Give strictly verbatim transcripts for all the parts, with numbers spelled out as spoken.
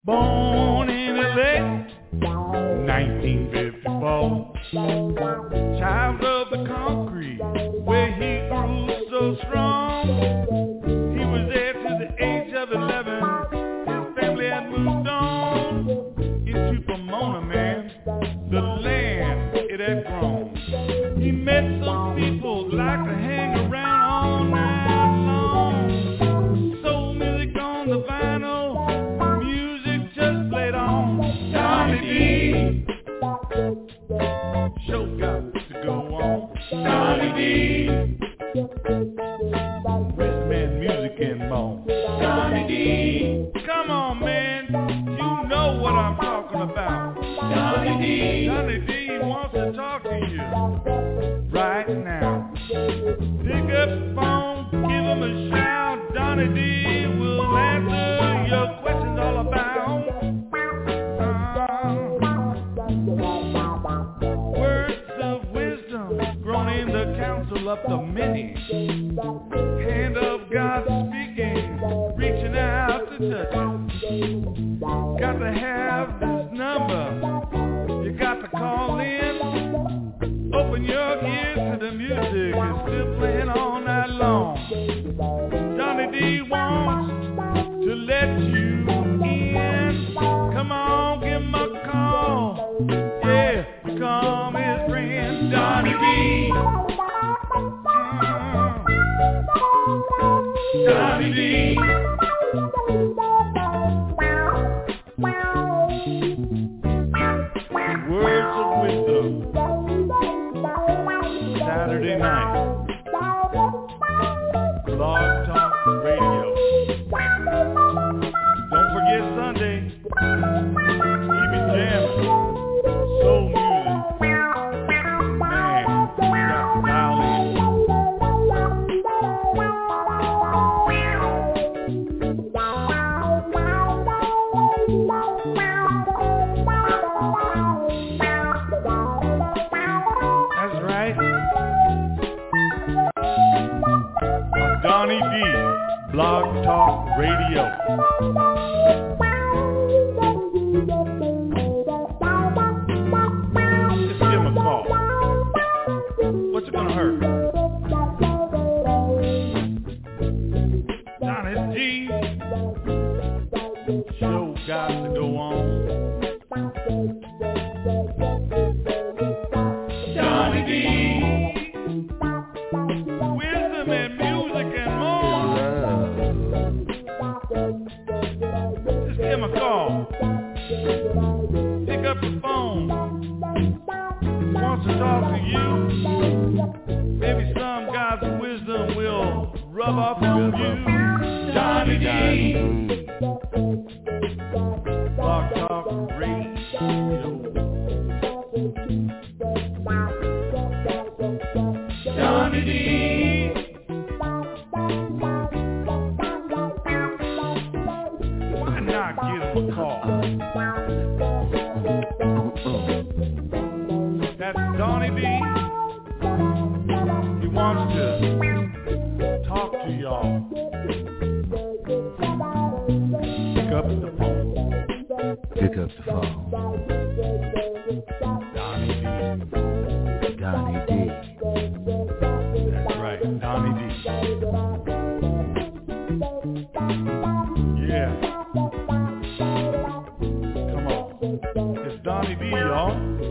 Born in L A, nineteen fifty-four. Child of the concrete, where he grew so strong. He was there to the age of eleven. His family had moved on into Pomona, man, the land it had grown. He met some people like to hang around all night long. Soul music on the vinyl, music just played on. Donnie D, show got to go on. Donnie D, Westman music and more. Donnie D, come on man, you know what I'm talking about. Donnie D, Donnie D wants to talk to you right now. Pick up the phone, give him a shout. Donnie D will answer your questions all about uh, words of wisdom grown in the council of the many. Hand of God speaking, reaching out to touch it. Got to have this number, you got to call in. Open your ears to the music, it's still playing all night long. Donnie D wants to let you in. Come on, give him a call. Yeah, become his friend. Donnie D, mm. Donnie D, words of wisdom, Saturday night, Blog Talk Radio. Don't forget Sunday, keep it jamming, soul music. Man, you got to dial in. That's right. Donnie D, Blog Talk Radio. Just give him a call. What's it gonna hurt? Donnie D, show got to go on. Donnie D, wisdom and music and more. Just give him a call. Pick up the phone. Wants to talk to you. Maybe some God's wisdom will rub off on you. Donnie D, Blog Talk Radio. Donnie D, why not give him a call? That's Donnie D. He wants to talk to y'all. Pick up the phone. Pick up the phone. Donnie D. Donnie D. That's right, Donnie D. Yeah. Come on. It's Donnie D, y'all.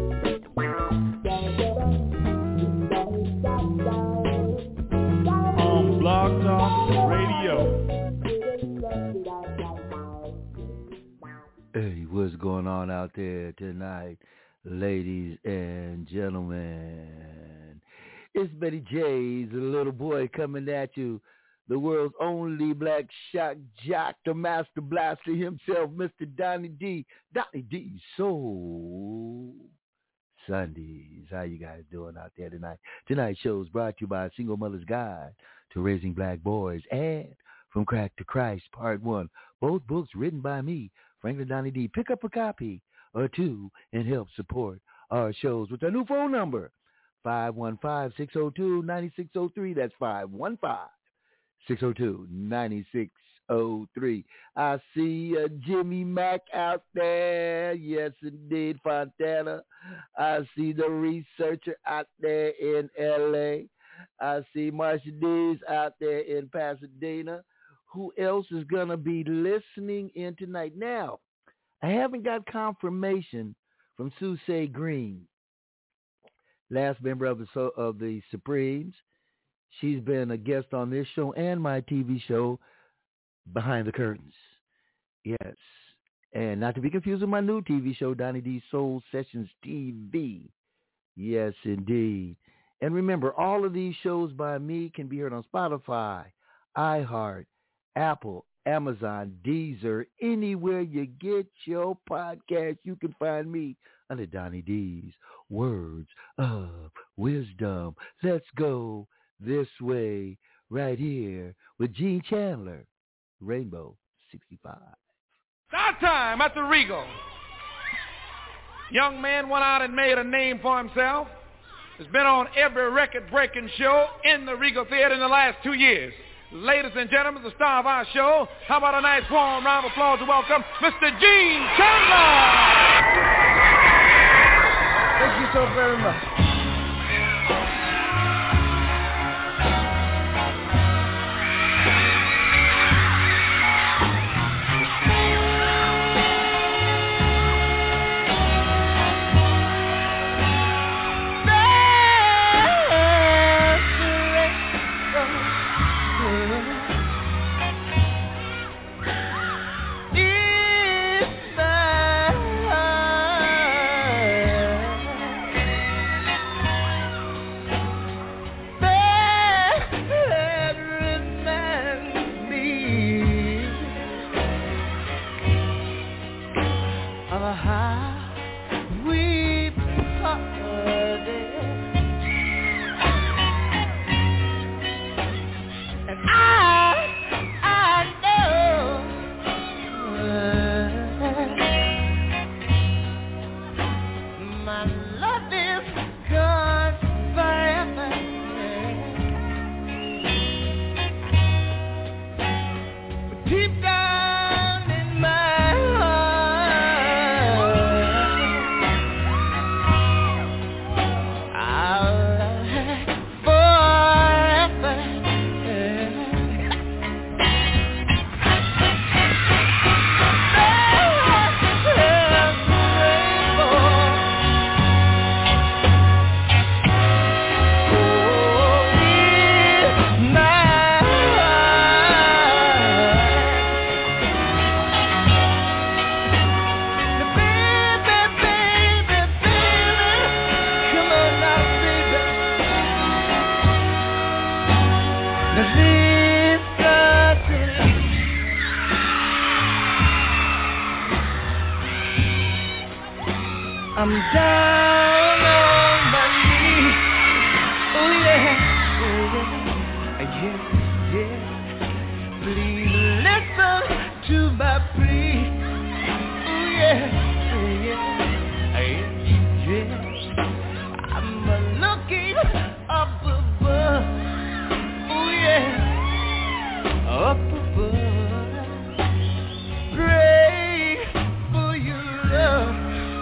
On Blog Talk Radio. Hey, what's going on out there tonight, ladies and gentlemen? It's Betty J's little boy coming at you. The world's only black shock jock, the master blaster himself, Mister Donnie D. Donnie D. Soul Sundays. How you guys doing out there tonight? Tonight's show is brought to you by Single Mother's Guide to Raising Black Boys and From Crack to Christ, Part one. Both books written by me, Franklin Donnie D. Pick up a copy or two and help support our shows with our new phone number, five one five, six oh two, nine six oh three. That's five one five, six oh two, nine six oh three. I see uh, Jimmy Mack out there. Yes, indeed, Fontana. I see the researcher out there in L A. I see Marsha D's out there in Pasadena. Who else is going to be listening in tonight? Now, I haven't got confirmation from Susie Green, last member of the, of the Supremes. She's been a guest on this show and my T V show, Behind the Curtains. Yes. And not to be confused with my new T V show, Donnie D's Soul Sessions T V. Yes, indeed. And remember, all of these shows by me can be heard on Spotify, iHeart, Apple, Amazon, Deezer, anywhere you get your podcast, you can find me under Donnie D's Words of Wisdom. Let's go this way right here with Gene Chandler, Rainbow sixty-five. It's our time at the Regal. Young man went out and made a name for himself. Has been on every record-breaking show in the Regal Theater in the last two years. Ladies and gentlemen, the star of our show, how about a nice warm round of applause to welcome Mister Gene Chandler! Thank you so very much. I'm down on my knees. Oh yeah, oh yeah, yeah, yeah. Please listen to my plea. Oh yeah, oh yeah, yeah, yeah. I'm looking up above. Oh yeah, up above. Pray for your love.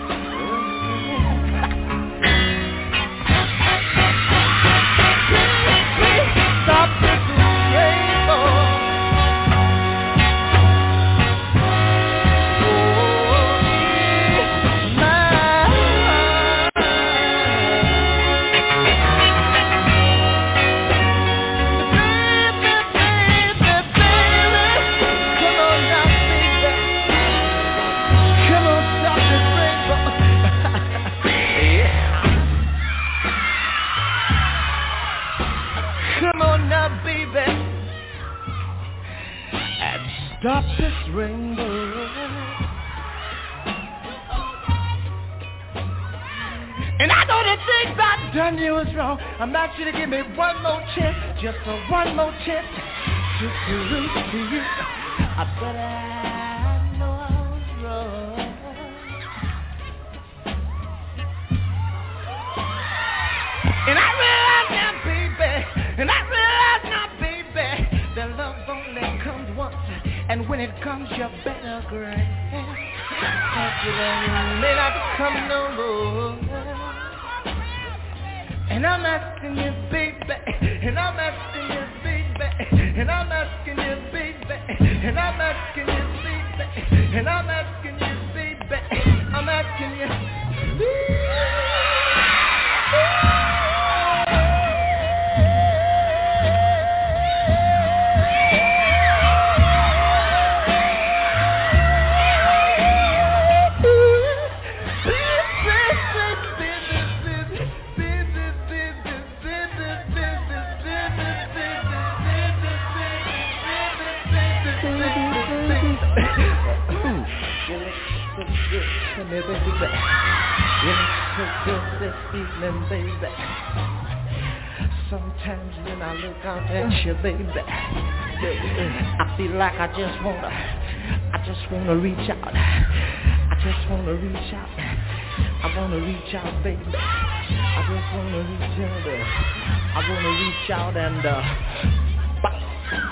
Stop this rainbow. And I know the things I've done you was wrong. I'm asking you to give me one more chance, just a one more chance to salute to you. I bet I know I was wrong. And I realize now, baby, and I realize now, baby, that love only comes once. it comes, you better grab. Cause you may not come no more. And I'm asking you, baby, and I'm asking you, baby, and I'm asking you, baby, and I'm asking you, baby, and I'm asking you, baby, I'm asking you. Me, baby, you look so good this evening, baby. Sometimes when I look out at you, baby, I feel like I just wanna, I just wanna reach out. I just wanna reach out. I wanna reach out, baby. I just wanna reach out. I wanna reach out and uh, bite.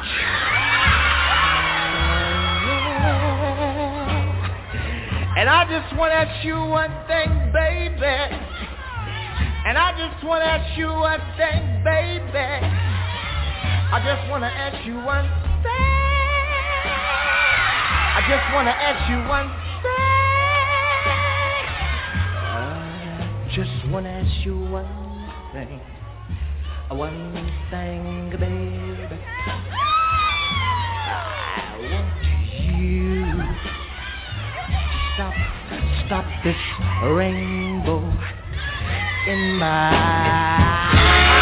And I just want to ask you one thing, baby. And I just want to ask you one thing, baby. I just want to ask you one thing. I just want to ask you one thing. I just want to ask you one thing. One thing, baby. I want you. Stop, stop this rainbow in my eyes.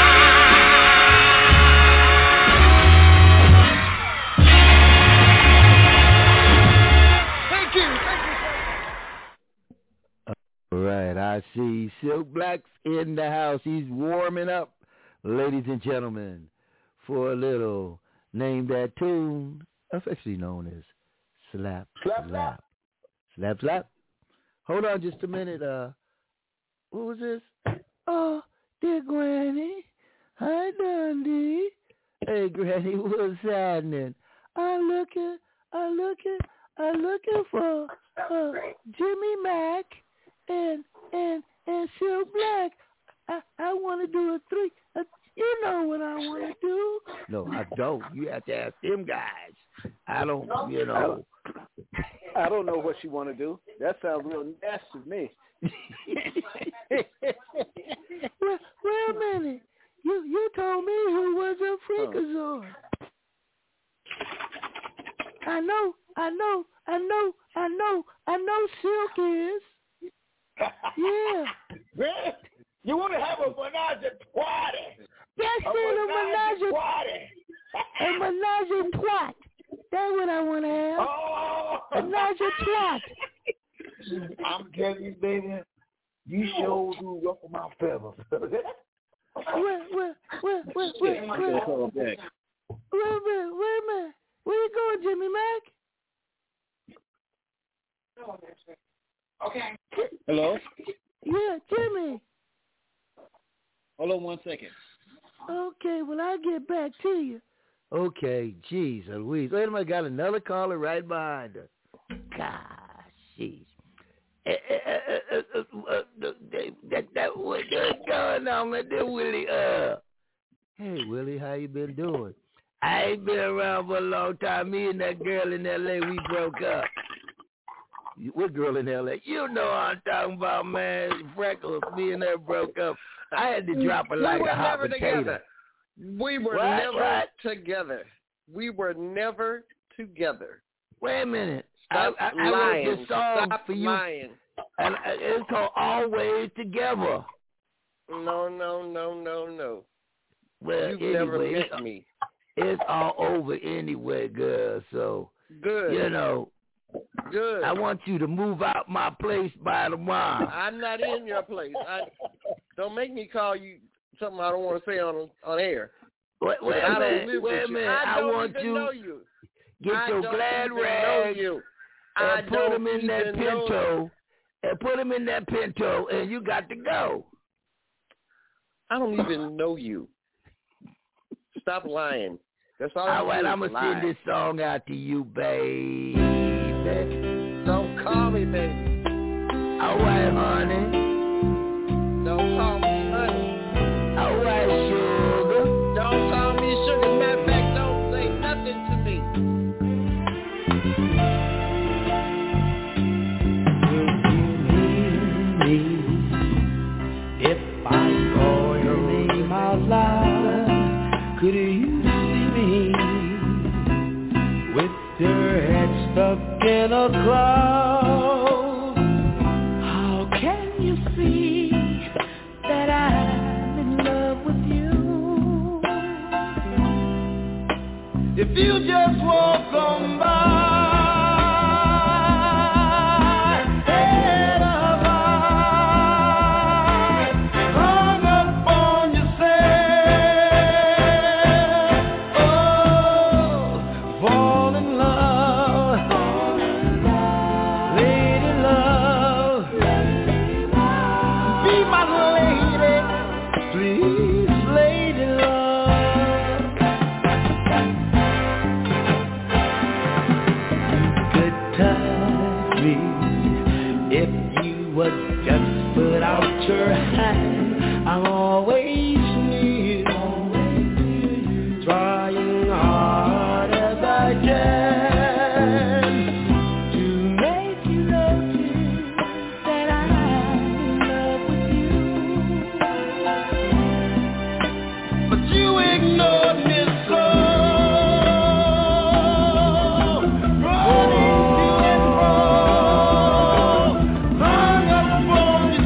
Thank you, thank you. All right, I see Silk Black's in the house. He's warming up, ladies and gentlemen, for a little name that tune, affectionately known as Slap Slap. slap. Slap, slap. Hold on just a minute. Uh, what was this? Oh, dear Granny. Hi, Dundee. Hey, Granny, what's happening? I'm looking, I'm looking, I'm looking for uh, Jimmy Mack and and and Silk Black. I I want to do a three. Uh, you know what I want to do? No, I don't. You have to ask them guys. I don't. You know. I don't know what you want to do. That sounds real nasty to me. well, wait a minute. You you told me who was a freakazoid. I know, I know, I know, I know, I know Silk is. Yeah. You want to have a menage a trois? Yes, a menage a trois. A menage a trois. That's what I want to have. Oh. A menage a trois. I'm telling you, baby, you sure do ruffle my feathers. Where, where, where, where, where, where, where, where, where, where, where, where you going, Jimmy Mack? Okay. Hello? Yeah, Jimmy. Hold on one second. Okay, well, I'll get back to you. Okay, geez, Louise. Wait a minute, I got another caller right behind her. Gosh, jeez. That that what's going on, man? That Willie. Uh, hey Willie, how you been doing? I ain't been around for a long time. Me and that girl in L A, we broke up. What girl in L A? You know what I'm talking about, man. Freckles. Me and her broke up. I had to drop her like we a hot potato. Together. We were what? never what? together. We were never together. Wait a minute. Stop I, I, lying. I wrote this song Stop for you. lying. And it's called Always Together. No, no, no, no, no. Well, You've anyway, never met it's, me. It's all over anyway, girl. So, good. You know, good. I want you to move out my place by tomorrow. I'm not in your place. I don't make me call you something I don't want to say on on air. Wait, wait I a don't minute. live Wait with a minute. You. I, I don't want even you. Know you. Get I your don't glad even rags know you. and I put them in that Pinto. Know. And put them in that Pinto, and you got to go. I don't even know you. Stop lying. That's all. All right, I'm going to send this song out to you, baby. Don't call me, baby. All right, honey. Don't call me, honey. All right, sugar. Don't call me sugar. Matter of fact, don't say nothing to me. If I call your name out loud, could you see me with your head stuck in a cloud? How can you see that I'm in love with you? If you just walk on by, your hand, I'm always near, trying hard as I can to make you notice that I'm in love with you. But you ignored me so, running to and fro, hung up on you.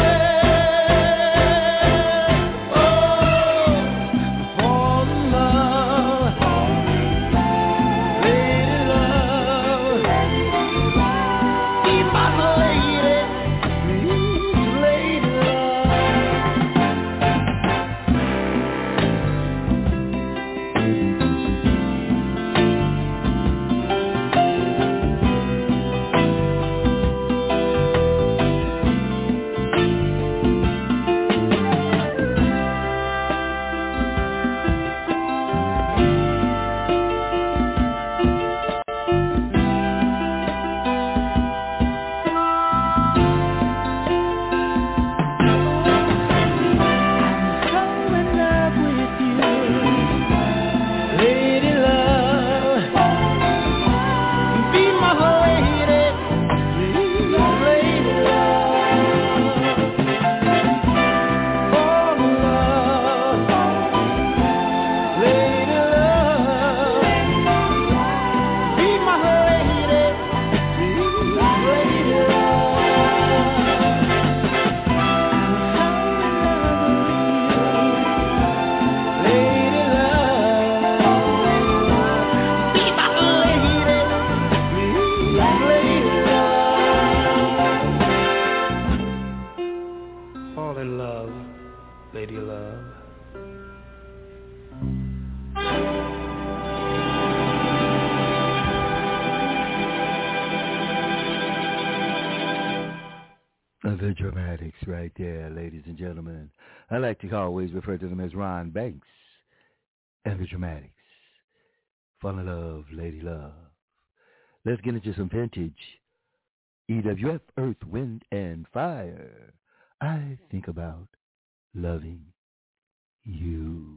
The Dramatics right there, ladies and gentlemen. I like to always refer to them as Ron Banks and the Dramatics. Fall in love, lady love. Let's get into some vintage E W F, Earth, Wind, and Fire. I think about loving you.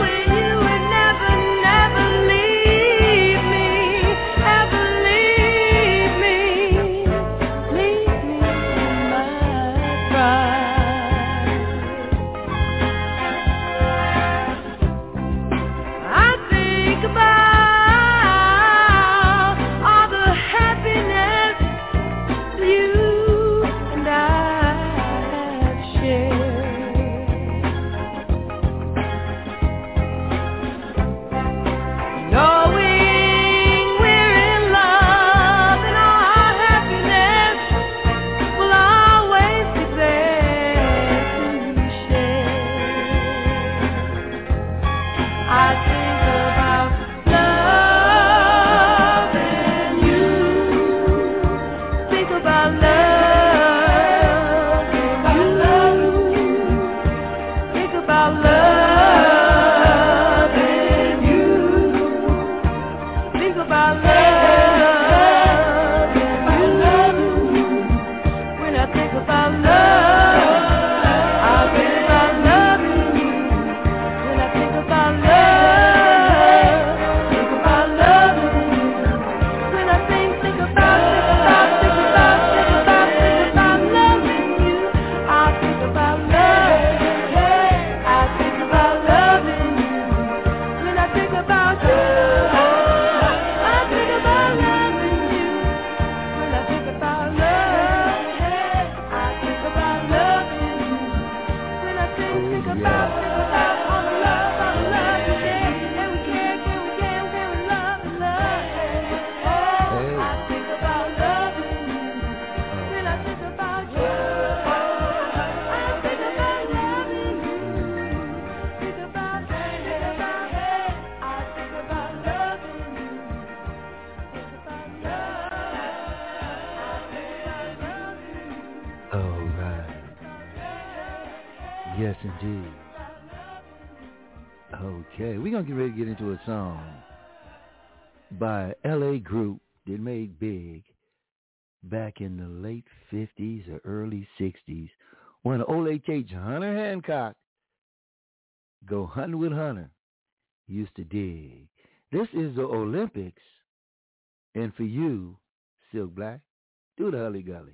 Yes, indeed. Okay, we're going to get ready to get into a song by L A group that made big back in the late fifties or early sixties when old H H Hunter Hancock, Go Hunting with Hunter, used to dig. This is the Olympics, and for you, Silk Black, do the Hully Gully.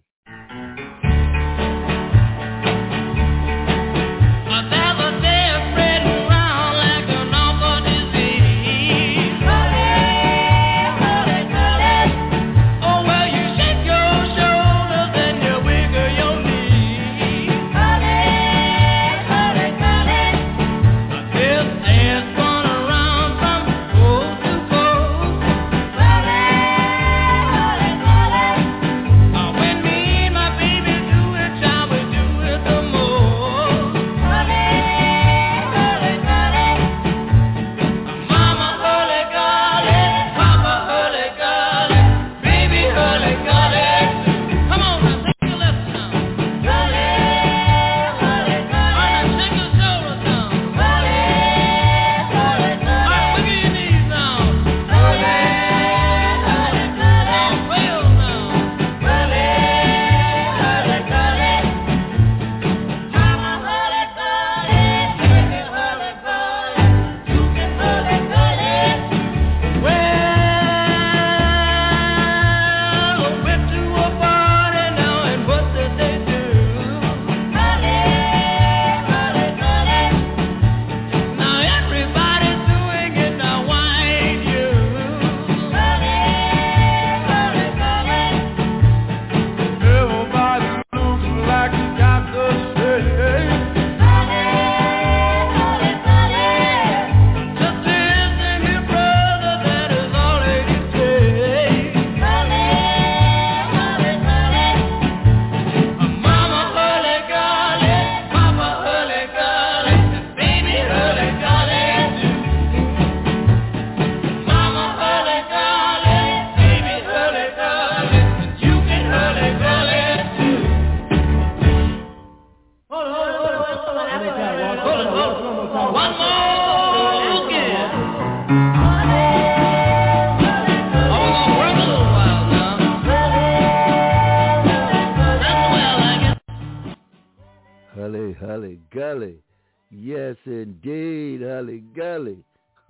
Yes, indeed, Hully Gully.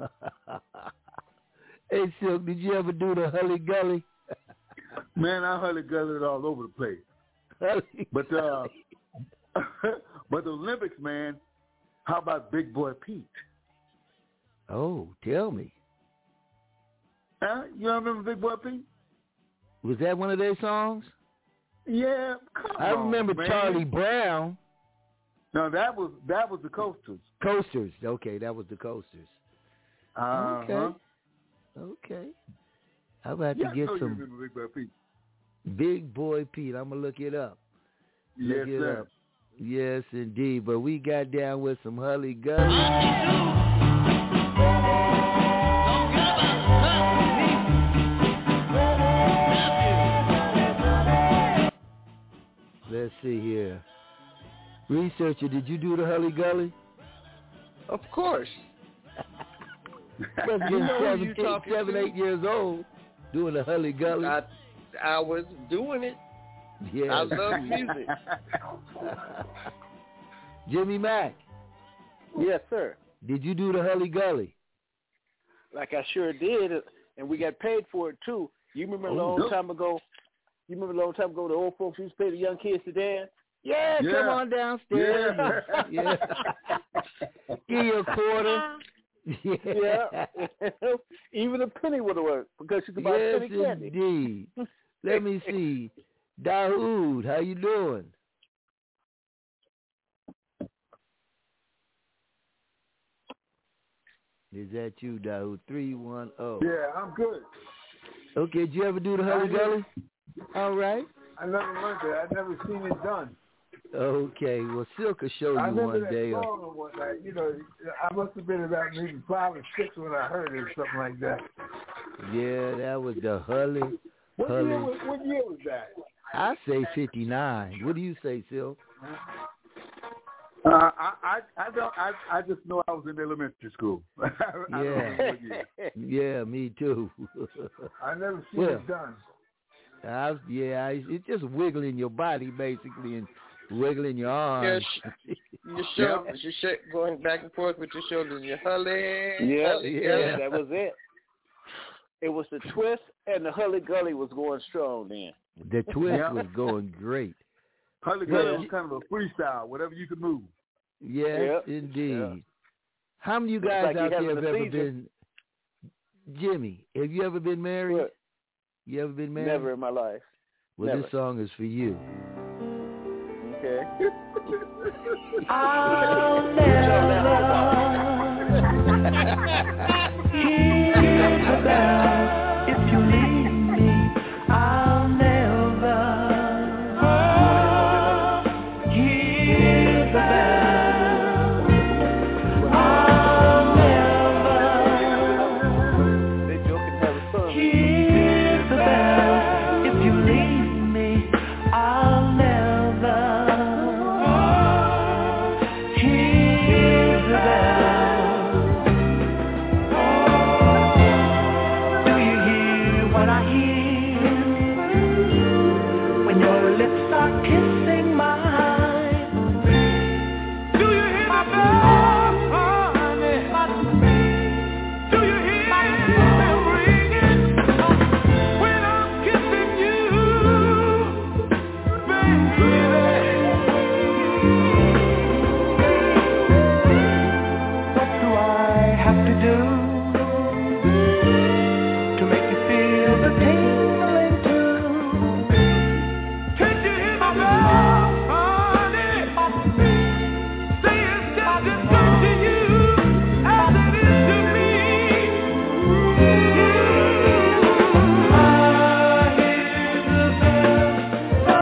Hey, Silk, did you ever do the Hully Gully? Man, I Hully Gully it all over the place. But uh, but the Olympics, man, how about Big Boy Pete? Oh, tell me. Huh? You don't remember Big Boy Pete? Was that one of their songs? Yeah, come I remember on, man. Charlie Brown. No, that was that was the Coasters. Coasters. Okay, that was the Coasters. Uh-huh. Okay. Okay. How about Yeah, to get I know some you remember Big Boy Pete. Big Boy Pete? I'm gonna look it up. Look Yes, it sir. up. Yes, indeed. But we got down with some Hully Gully. Let's see here. Researcher, did you do the Hully Gully? Of course. Must have been seven, eight, seven, eight years old doing the Hully Gully. I, I was doing it. Yeah. I love music. Jimmy Mack, Yes, sir. did you do the Hully Gully? Like I sure did, and we got paid for it too. You remember a Oh, long no. time ago? You remember a long time ago the old folks used to pay the young kids to dance? Yeah, Yeah. come on downstairs. Yeah. Yeah. Give you a quarter. Yeah. Even a penny would have worked because you could buy Yes, penny candy. indeed. Let me see. Daoud, how you doing? Is that you, Daoud? three one zero. Yeah, I'm good. Okay, did you ever do the Hully I Gully? All right. I never learned it. I've never seen it done. Okay, well, Silk will show I you remember one that day. song or one night. You know, I must have been about maybe five or six when I heard it or something like that. Yeah, that was the Hully. What Hully. year was, what year was that? I say fifty-nine. What do you say, Silk? Uh, I, I I don't I I just know I was in elementary school. I don't know Yeah. what year. Yeah, me too. I never seen Well, it done. I was, yeah, I, it's just wiggling your body basically and wiggling your Your, arms. sh- your shoulders, your sh- going back and forth with your shoulders, your Hully. Yeah, Hully yeah. yeah, that was it. It was the twist, and the Hully Gully was going strong then. The twist Yeah. was going great. Hully Well, Gully was kind of a freestyle, whatever you could move. Yes, Yeah. indeed. Yeah. How many of you It's guys like you out there having have a ever seizure. been, Jimmy, have you ever been married? What? You ever been married? Never in my life. Well, never. this song is for you. Okay. I'll never hear the bell if you leave me. I'll never hear the bell. I'll never They joking having fun. hear the bell if you leave me. I'll never hear the bell. Do you hear what I hear when your lips are kissing mine? Do you hear my bell, honey? Do you hear them ringing when I'm kissing you, baby? What do I have to do to make you feel the tingling too? Can't you hear my bell, honey? Say it's just as good to you as it is to me. I hear the bell.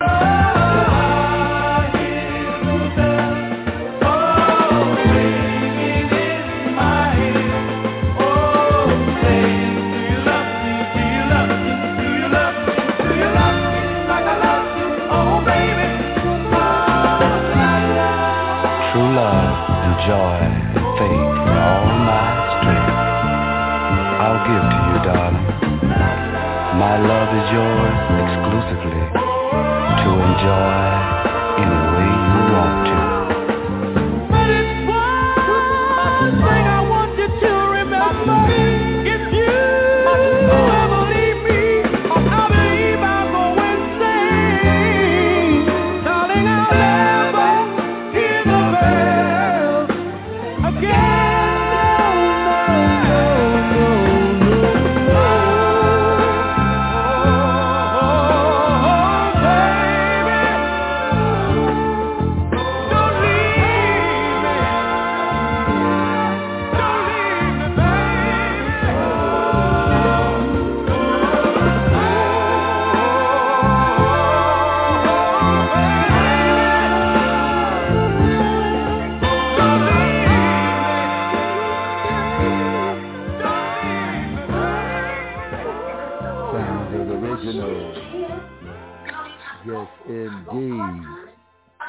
I hear the bell. Oh, ringing in my ear. Oh, saying, do you love me? Do you love me? Do you love me? Do you love me like I love you? Oh, baby. Oh, la, la. True love and joy and faith are all my strength. I'll give to you, darling. My love is yours exclusively to enjoy any way you want to. But it's why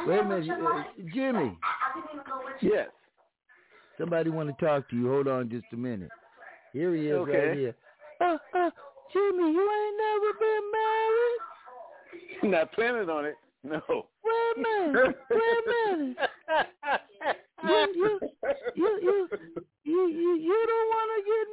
Wait a minute, uh, Jimmy. Yes. Somebody want to talk to you. Hold on just a minute. Here he is Okay. right here. Uh, uh, Jimmy, you ain't never been married? Not planning on it. No. Wait a minute. Wait a minute. You, you, you, you, you, you, you don't want to get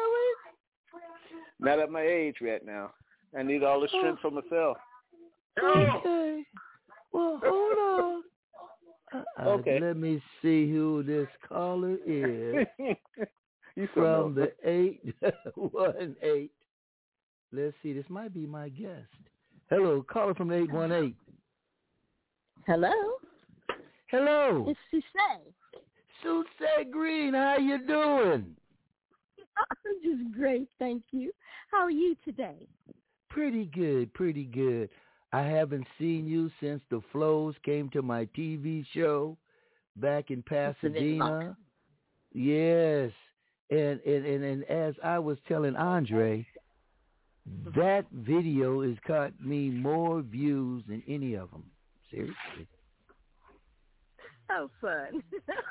married? Not at my age right now. I need all the strength for myself. Okay. Well, hold on. Uh, Okay. Let me see who this caller is. You From the eight one eight. Let's see. This might be my guest. Hello, caller from the eight one eight. Hello. Hello. It's Suzanne. Suzanne Green, how you doing? I'm just great, thank you. How are you today? Pretty good, pretty good. I haven't seen you since the Flows came to my T V show back in Pasadena. Yes. And, and, and, and as I was telling Andre, that video has caught me more views than any of them. Seriously. How fun.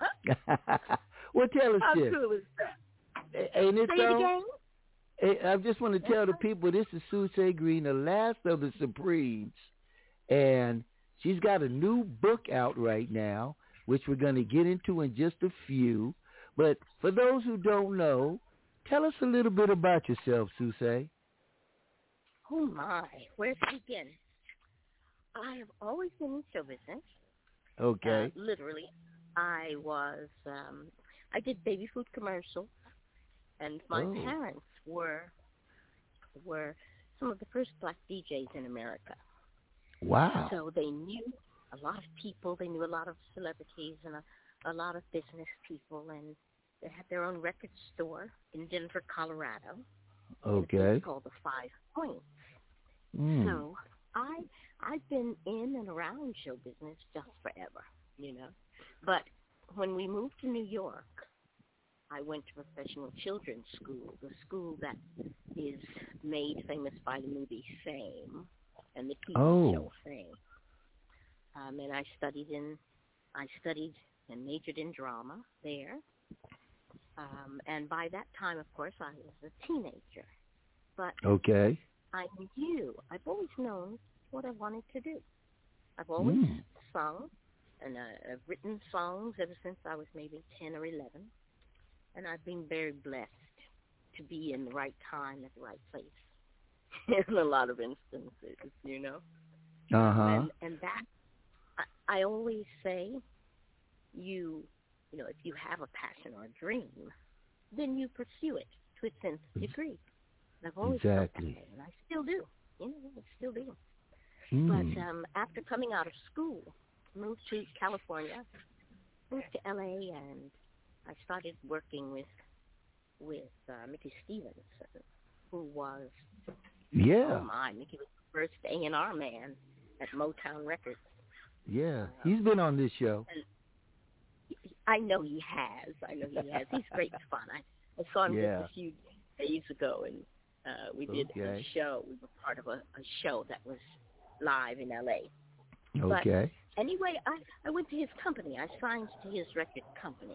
Well, tell us How this. cool is that? Ain't it Say so? it again? I just want to tell the people this is Suzanne Green, the last of the Supremes, and she's got a new book out right now, which we're going to get into in just a few. But for those who don't know, tell us a little bit about yourself, Suzanne. Oh, my. Where to begin? I have always been in show business. Okay. Uh, literally. I was, um, I did baby food commercials, and my oh. parents were were some of the first black D Js in America. Wow. So they knew a lot of people. They knew a lot of celebrities and a, a lot of business people, and they had their own record store in Denver, Colorado. Okay. It's called the Five Points. Mm. So I I've been in and around show business just forever, you know. But when we moved to New York, I went to professional children's school, the school that is made famous by the movie Fame and the T V oh. show Fame. Um, and I studied in, I studied and majored in drama there. Um, and by that time, of course, I was a teenager. But okay. I knew, I've always known what I wanted to do. I've always mm. sung, and uh, I've written songs ever since I was maybe ten or eleven. And I've been very blessed to be in the right time at the right place in a lot of instances, you know. Uh-huh. And, and that, I, I always say, you, you know, if you have a passion or a dream, then you pursue it to its nth degree. And I've always felt that way, and I still do. You know, I still do. Mm. But um, after coming out of school, moved to California, moved to L A, and I started working with with uh, Mickey Stevens, who was, yeah. oh my, Mickey was the first A and R man at Motown Records. Yeah, um, he's been on this show. And I know he has. I know he has. He's great fun. I, I saw him yeah. just a few days ago, and uh, we did okay. a show. We were part of a, a show that was live in L A. Okay. But anyway, I, I went to his company. I signed to his record company.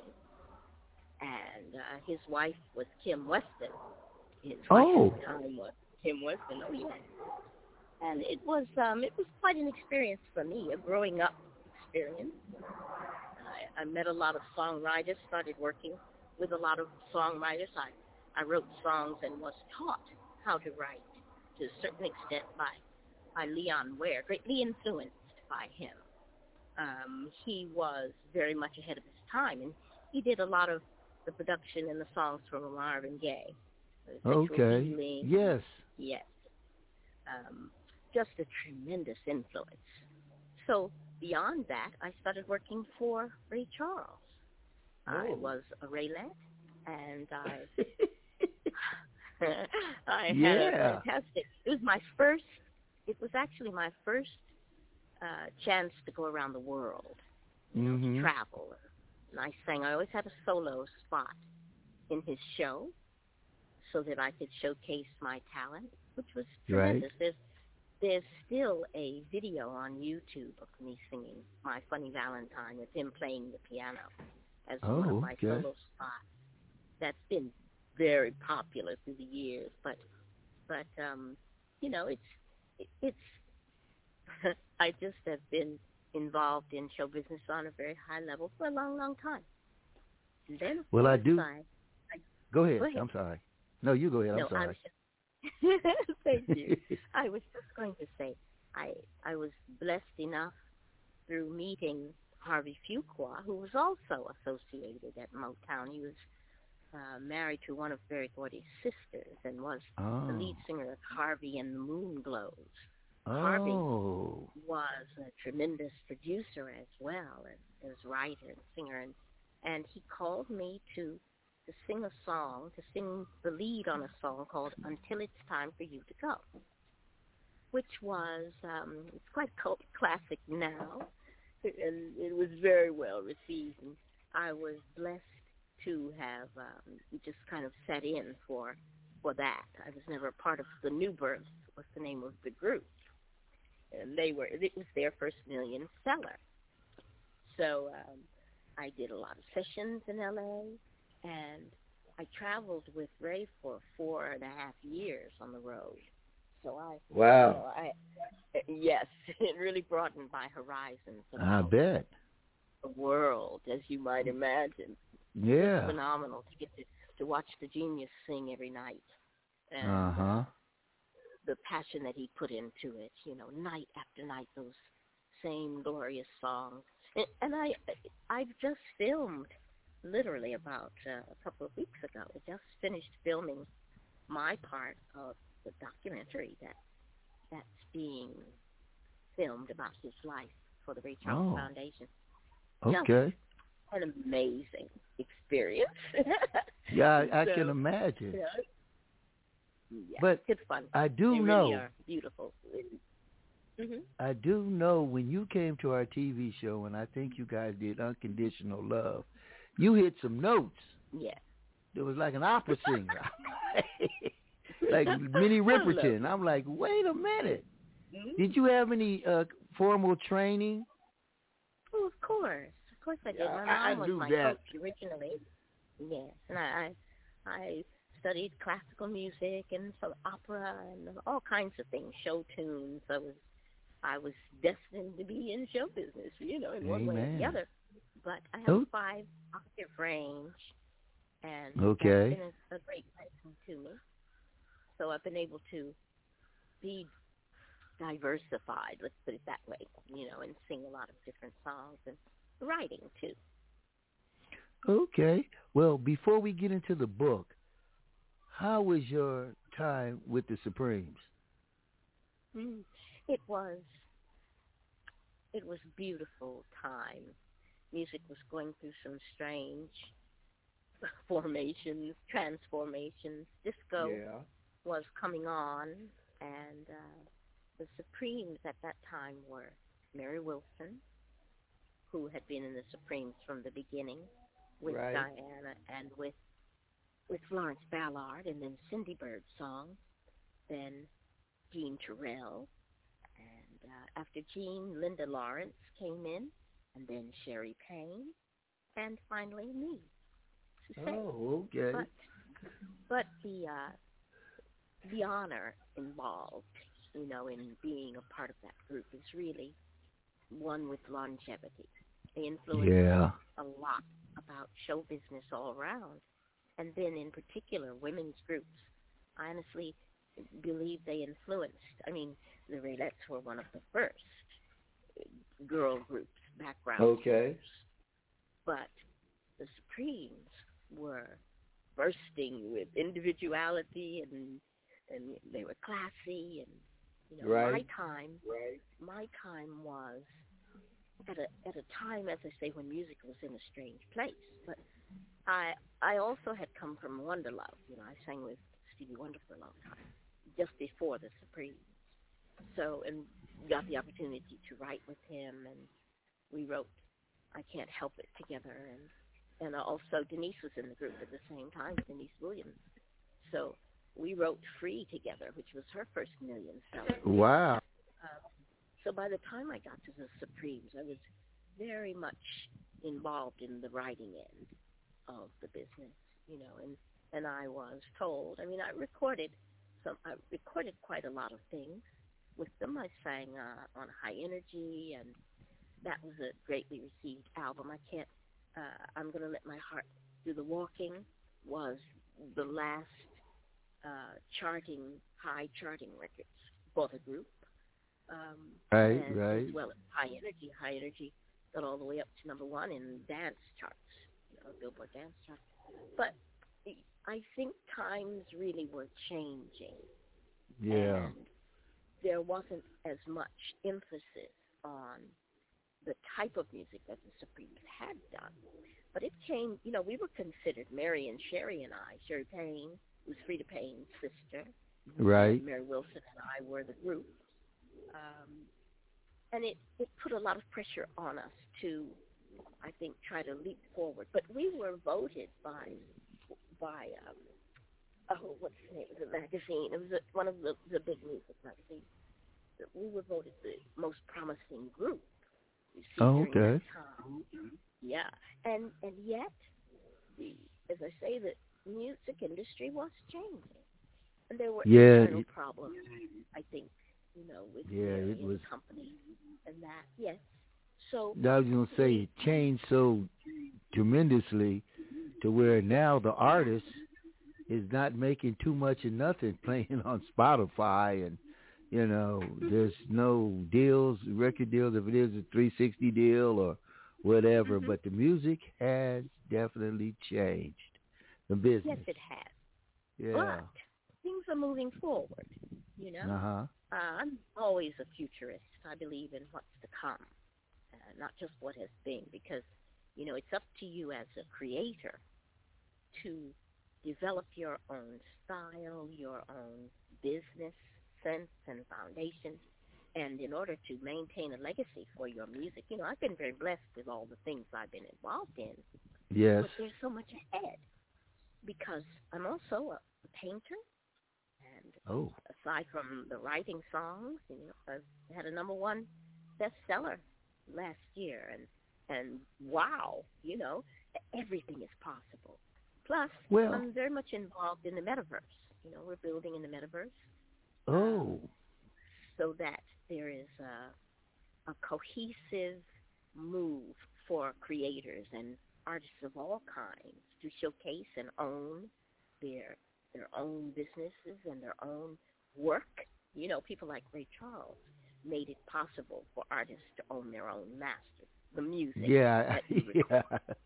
And uh, his wife was Kim Weston. His wife oh. at the time was Kim Weston. Oh, yeah. And it was um, it was quite an experience for me, a growing up experience. I, I met a lot of songwriters, started working with a lot of songwriters. I, I wrote songs and was taught how to write to a certain extent by, by Leon Ware, greatly influenced by him. Um, he was very much ahead of his time, and he did a lot of the production and the songs from Marvin Gaye. Okay. Healing. Yes. Yes. Um, just a tremendous influence. So beyond that, I started working for Ray Charles. Oh. I was a Raylet, and I I yeah. had a fantastic. It was my first. It was actually my first uh, chance to go around the world, you know, mm-hmm. to travel. And I sang. I always had a solo spot in his show so that I could showcase my talent, which was tremendous. Right. There's there's still a video on YouTube of me singing My Funny Valentine with him playing the piano as oh, one of my okay. solo spots. That's been very popular through the years, but but um, you know, it's it, it's I just have been involved in show business on a very high level for a long, long time. And then, well, I do. I, I, go, ahead. go ahead. I'm sorry. No, you go ahead. no, I'm sorry. I was just, thank you. I was just going to say, I I was blessed enough through meeting Harvey Fuqua, who was also associated at Motown. He was uh, married to one of Berry Gordy's sisters and was oh. the lead singer of Harvey and the Moonglows. Oh. Harvey was a tremendous producer as well as, as writer and singer, and, and he called me to to sing a song, to sing the lead on a song called Until It's Time for You to Go, which was, um, it's quite a cult classic now, and it was very well received. And I was blessed to have um, just kind of set in for for that. I was never a part of the New Births, what's the name of the group. And they were, it was their first million seller. So um, I did a lot of sessions in L A, and I traveled with Ray for four and a half years on the road. So I, wow, you know, I, yes, it really broadened my horizons. I bet. The world, as you might imagine. Yeah. It's phenomenal to get to, to watch the genius sing every night. And, uh-huh. uh, the passion that he put into it, you know, night after night, those same glorious songs. And, and I, I've just filmed, literally about uh, a couple of weeks ago, I just finished filming my part of the documentary that that's being filmed about his life for the Ray Charles oh. Foundation. Okay. Just an amazing experience. yeah, I, I so, can imagine. Yeah. Yeah, but it's fun. I do they know. Really are beautiful. Mm-hmm. I do know when you came to our T V show, and I think you guys did Unconditional Love, you hit some notes. Yeah. It was like an opera singer. Like Minnie Riperton. I'm like, wait a minute. Mm-hmm. Did you have any uh, formal training? Oh, of course. Of course I did. Yeah, my mom I, I was knew my that. coach originally. Yes. And I, I, I studied classical music and some opera and all kinds of things, show tunes. I was I was destined to be in show business, you know, in Amen. one way or the other. But I have oh. a five octave range, and okay. that's been a, a great blessing to me. So I've been able to be diversified, let's put it that way, you know, and sing a lot of different songs and writing too. Okay. Well, before we get into the book, how was your time with the Supremes? Mm, it was, it was a beautiful time. Music was going through some strange formations, transformations. Disco yeah. was coming on, and uh, the Supremes at that time were Mary Wilson, who had been in the Supremes from the beginning, with right. Diana and with with Florence Ballard, and then Cindy Birdsong, then Jean Terrell, and uh, after Jean, Linda Lawrence came in, and then Sherry Payne, and finally me. Oh, okay. But, but the uh, the honor involved, you know, in being a part of that group is really one with longevity. They influenced yeah. a lot about show business all around. And then in particular, women's groups. I honestly believe they influenced. I mean, the Raylettes were one of the first girl groups, background okay. groups. But the Supremes were bursting with individuality, and and they were classy. And you know, right. my time, right. my time was at a at a time, as I say, when music was in a strange place. But I I also had come from Wonder Love. You know, I sang with Stevie Wonder for a long time, just before the Supremes. So, and got the opportunity to write with him, and we wrote I Can't Help It together, and and also Denise was in the group at the same time, Denise Williams. So we wrote Free together, which was her first million seller. Wow. Uh, so by the time I got to the Supremes, I was very much involved in the writing end of the business, you know, and, and I was told, I mean, I recorded some, I recorded quite a lot of things with them. I sang uh, on High Energy, and that was a greatly received album. I can't, uh, I'm Gonna Let My Heart Do the Walking was the last uh, charting, high charting records for the group. Um, right, and right. As well as High Energy. High Energy got all the way up to number one in dance charts, you know, Billboard dance charts. But I think times really were changing. Yeah. And there wasn't as much emphasis on the type of music that the Supremes had done. But it came, you know, we were considered, Mary and Sherry and I, Sherry Payne, who's Frida Payne's sister. Right. Mary Wilson and I were the group. Um, and it, it put a lot of pressure on us to, I think, try to leap forward. But we were voted by, by um, oh, what's the name of the magazine? It was a, one of the, the big music magazines. We were voted the most promising group. You see, oh, during okay. that time. Yeah, and and yet, the as I say, the music industry was changing, and there were yeah, internal it, problems. I think, you know, with yeah, various it was companies and that. Yes, so I was gonna say it changed so tremendously to where now the artist is not making too much of nothing playing on Spotify, and you know, there's no deals, record deals, if it is a three sixty deal or whatever, mm-hmm. but the music has definitely changed. The business. Yes, it has. Yeah. But things are moving forward, you know. Uh-huh. Uh, I'm always a futurist. I believe in what's to come, uh, not just what has been, because, you know, it's up to you as a creator to develop your own style, your own business sense and foundation. And in order to maintain a legacy for your music, you know, I've been very blessed with all the things I've been involved in. Yes. But there's so much ahead because I'm also a, a painter. And oh. aside from the writing songs, you know, I've had a number one bestseller last year. And, and wow, you know, everything is possible. Plus, well, I'm very much involved in the metaverse. You know, we're building in the metaverse. Oh. Um, so that there is a, a cohesive move for creators and artists of all kinds to showcase and own their their own businesses and their own work. You know, people like Ray Charles made it possible for artists to own their own masters, the music. Yeah, yeah.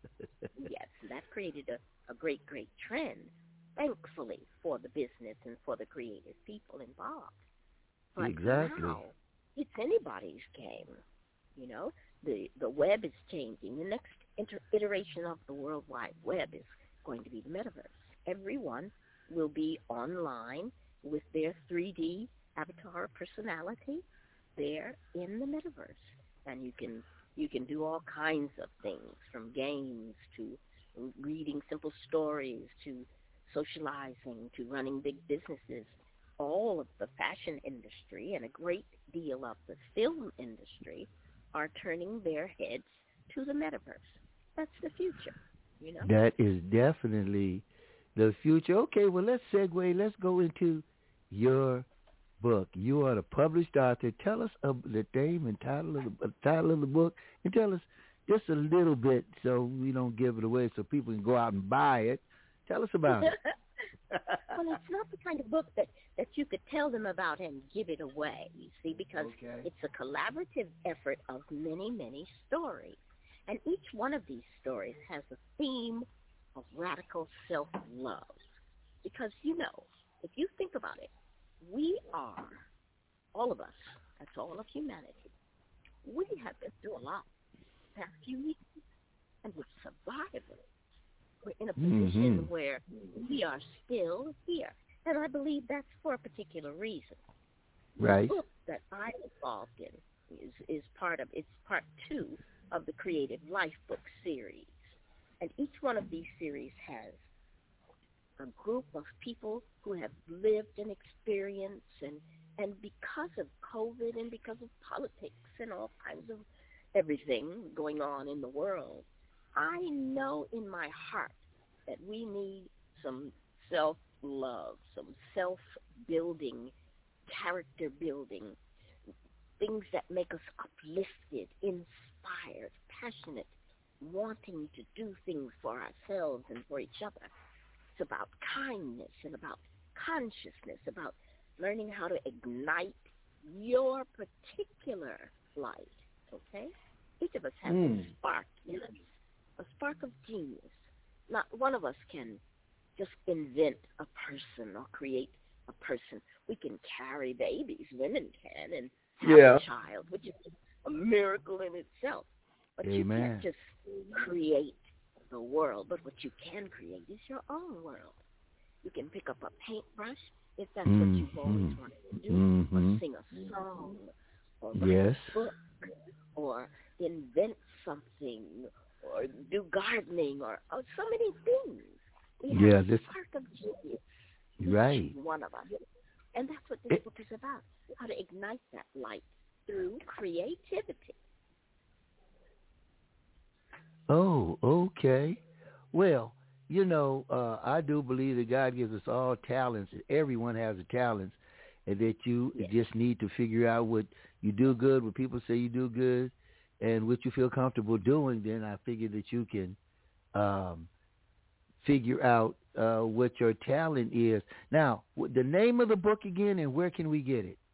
Yes, that created a, a great, great trend, thankfully, for the business and for the creative people involved. But exactly. now, it's anybody's game, you know. The the web is changing. The next inter- iteration of the World Wide Web is going to be the metaverse. Everyone will be online with their three D avatar personality there in the metaverse. And you can you can do all kinds of things, from games to reading simple stories to socializing to running big businesses. All of the fashion industry and a great deal of the film industry are turning their heads to the metaverse. That's the future, you know? That is definitely the future. Okay, well, let's segue. Let's go into your book. You are the published author. Tell us uh, the name and title of the, uh, title of the book, and tell us just a little bit so we don't give it away so people can go out and buy it. Tell us about it. Well, it's not the kind of book that, that you could tell them about and give it away, you see, because okay. it's a collaborative effort of many, many stories. And each one of these stories has a theme of radical self-love. Because, you know, if you think about it, we are, all of us, that's all of humanity, we have been through a lot the past few years, and we're surviving. We're in a position mm-hmm. where we are still here. And I believe that's for a particular reason. Right. The book that I'm involved in is, is part of, it's part two of the Creative Life Book series. And each one of these series has a group of people who have lived an experience, and, and because of COVID and because of politics and all kinds of everything going on in the world, I know in my heart that we need some self-love, some self-building, character-building, things that make us uplifted, inspired, passionate, wanting to do things for ourselves and for each other. It's about kindness and about consciousness, about learning how to ignite your particular light, okay? Each of us has mm. a spark in us, a spark of genius. Not one of us can just invent a person or create a person. We can carry babies, women can, and have yeah. a child, which is a miracle in itself. But Amen. you can't just create the world. But what you can create is your own world. You can pick up a paintbrush if that's mm-hmm. what you've always wanted to do, mm-hmm. or sing a song, or write yes. a book, or invent something, or do gardening, or, or so many things. We have yeah, a this, spark of genius, right. each one of us. And that's what this it, book is about, how to ignite that light through creativity. Oh, okay. Well, you know, uh, I do believe that God gives us all talents. Everyone has a talent, and that you yes. just need to figure out what you do good, what people say you do good, and what you feel comfortable doing. Then I figure that you can um, figure out uh, what your talent is. Now, the name of the book again, and where can we get it?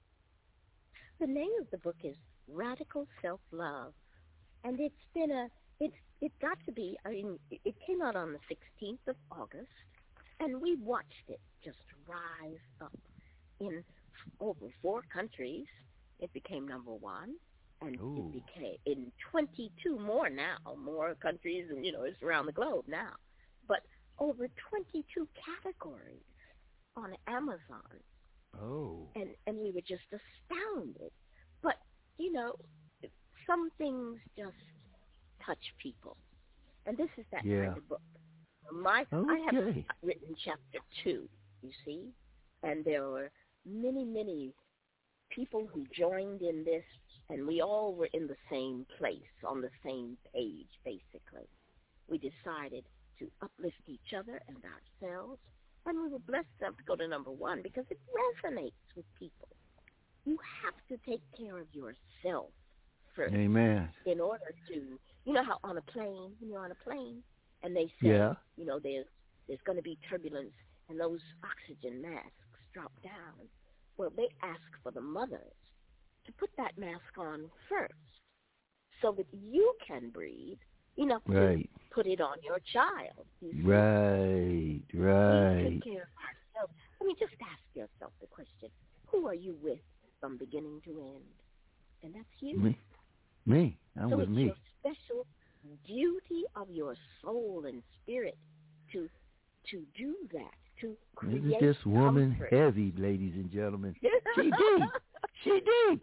The name of the book is Radical Self-Love, and it's been a it's it got to be. I mean, it came out on the sixteenth of August, and we watched it just rise up in over four countries. It became number one, and Ooh. it became in twenty-two more now, more countries, and you know it's around the globe now, but over twenty-two categories on Amazon. Oh. And and we were just astounded. But, you know, some things just touch people. And this is that yeah. kind of book. My okay. I have written chapter two, you see, and there were many, many people who joined in this, and we all were in the same place, on the same page, basically. We decided to uplift each other and ourselves, and we were blessed enough to go to number one because it resonates with people. You have to take care of yourself first. Amen. In order to, you know how on a plane, when you're on a plane, and they say, yeah. you know, there's, there's going to be turbulence, and those oxygen masks drop down. Well, they ask for the mothers to put that mask on first so that you can breathe enough right. to put it on your child. You see? Right, right. We take care of ourselves. I mean, just ask yourself the question, who are you with from beginning to end? And that's you. Me. Me. I'm so with it's me. your special duty of your soul and spirit to to do that, to create Isn't this woman comfort. heavy, ladies and gentlemen? She deep. She deep.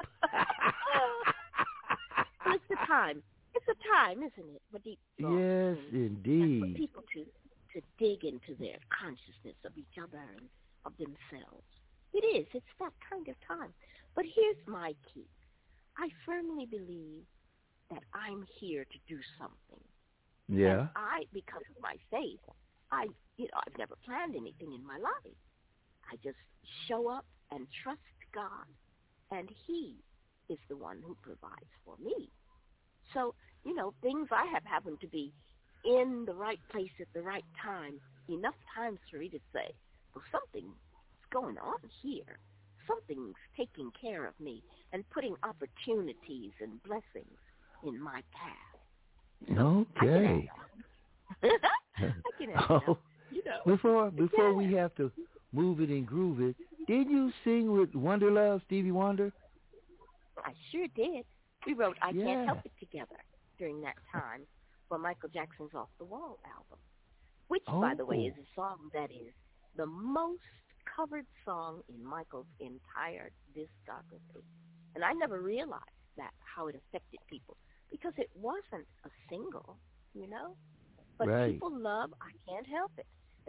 Well, it's the time. It's a time, isn't it, for deep thought? Yes, and, indeed. and for people to, to dig into their consciousness of each other and of themselves. It is. It's that kind of time. But here's my key. I firmly believe that I'm here to do something. Yeah. And I, because of my faith, I, you know, I've never planned anything in my life. I just show up and trust God, and He is the one who provides for me. So, you know, things I have happened to be in the right place at the right time, enough times for me to say, well, something's going on here. Something's taking care of me and putting opportunities and blessings in my path. So okay. I can add oh, you know. Before before yeah. we have to move it and groove it, did you sing with Wonder Love, Stevie Wonder? I sure did. We wrote I yeah. Can't Help It together during that time for Michael Jackson's Off the Wall album, which, oh. by the way, is a song that is the most covered song in Michael's entire discography. And I never realized that, how it affected people, because it wasn't a single, you know? But right. people love I Can't Help It. And it,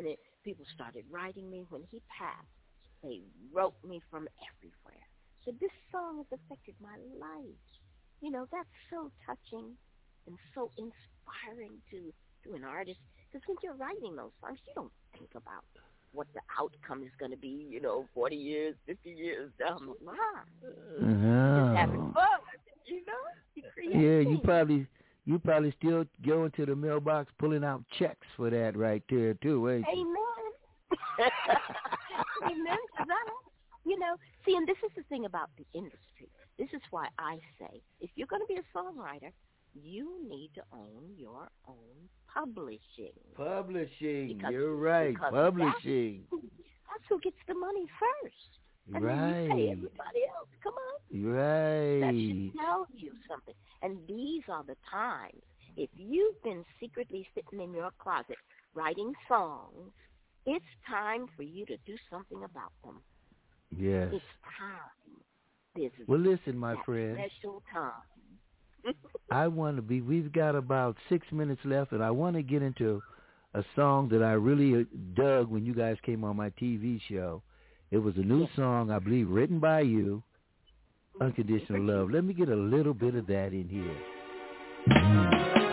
people started writing me. When he passed, they wrote me from everywhere. So this song has affected my life. You know, that's so touching and so inspiring to, to an artist. Because when you're writing those songs, you don't think about what the outcome is going to be, you know, forty years, fifty years down the line. Uh-huh. Just having fun with it, you know? You create yeah, things. you probably you probably still going to the mailbox pulling out checks for that right there, too, ain't you? Amen. Amen to that. You know, see, and this is the thing about the industry. This is why I say, if you're going to be a songwriter, you need to own your own publishing. Publishing, because, you're right, publishing. That's, that's who gets the money first. And right. then you pay everybody else. Come on. Right. That should tell you something. And these are the times. If you've been secretly sitting in your closet writing songs, it's time for you to do something about them. Yes. It's time. This is well, listen, my that friend. special time. I want to be, we've got about six minutes left, and I want to get into a song that I really dug when you guys came on my T V show. It was a new yes. song, I believe, written by you, Unconditional Love. Let me get a little bit of that in here.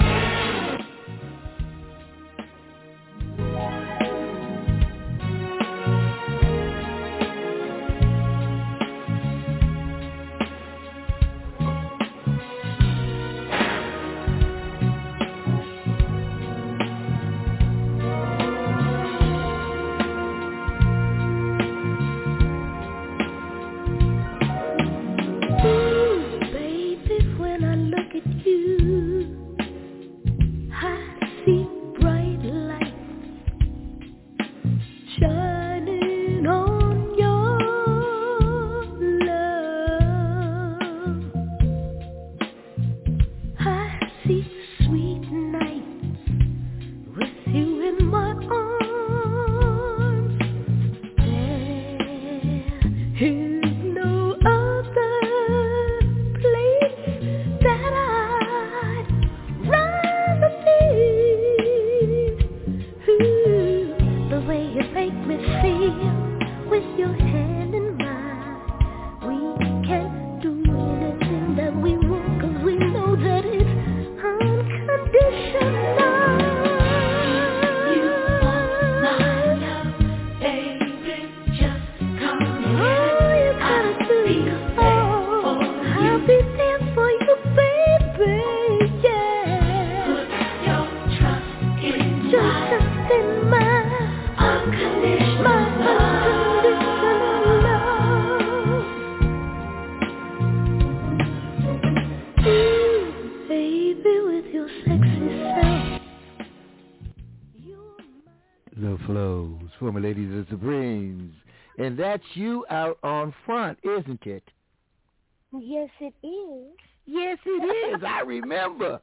And that's you out on front, isn't it? Yes, it is. Yes, it is. I remember.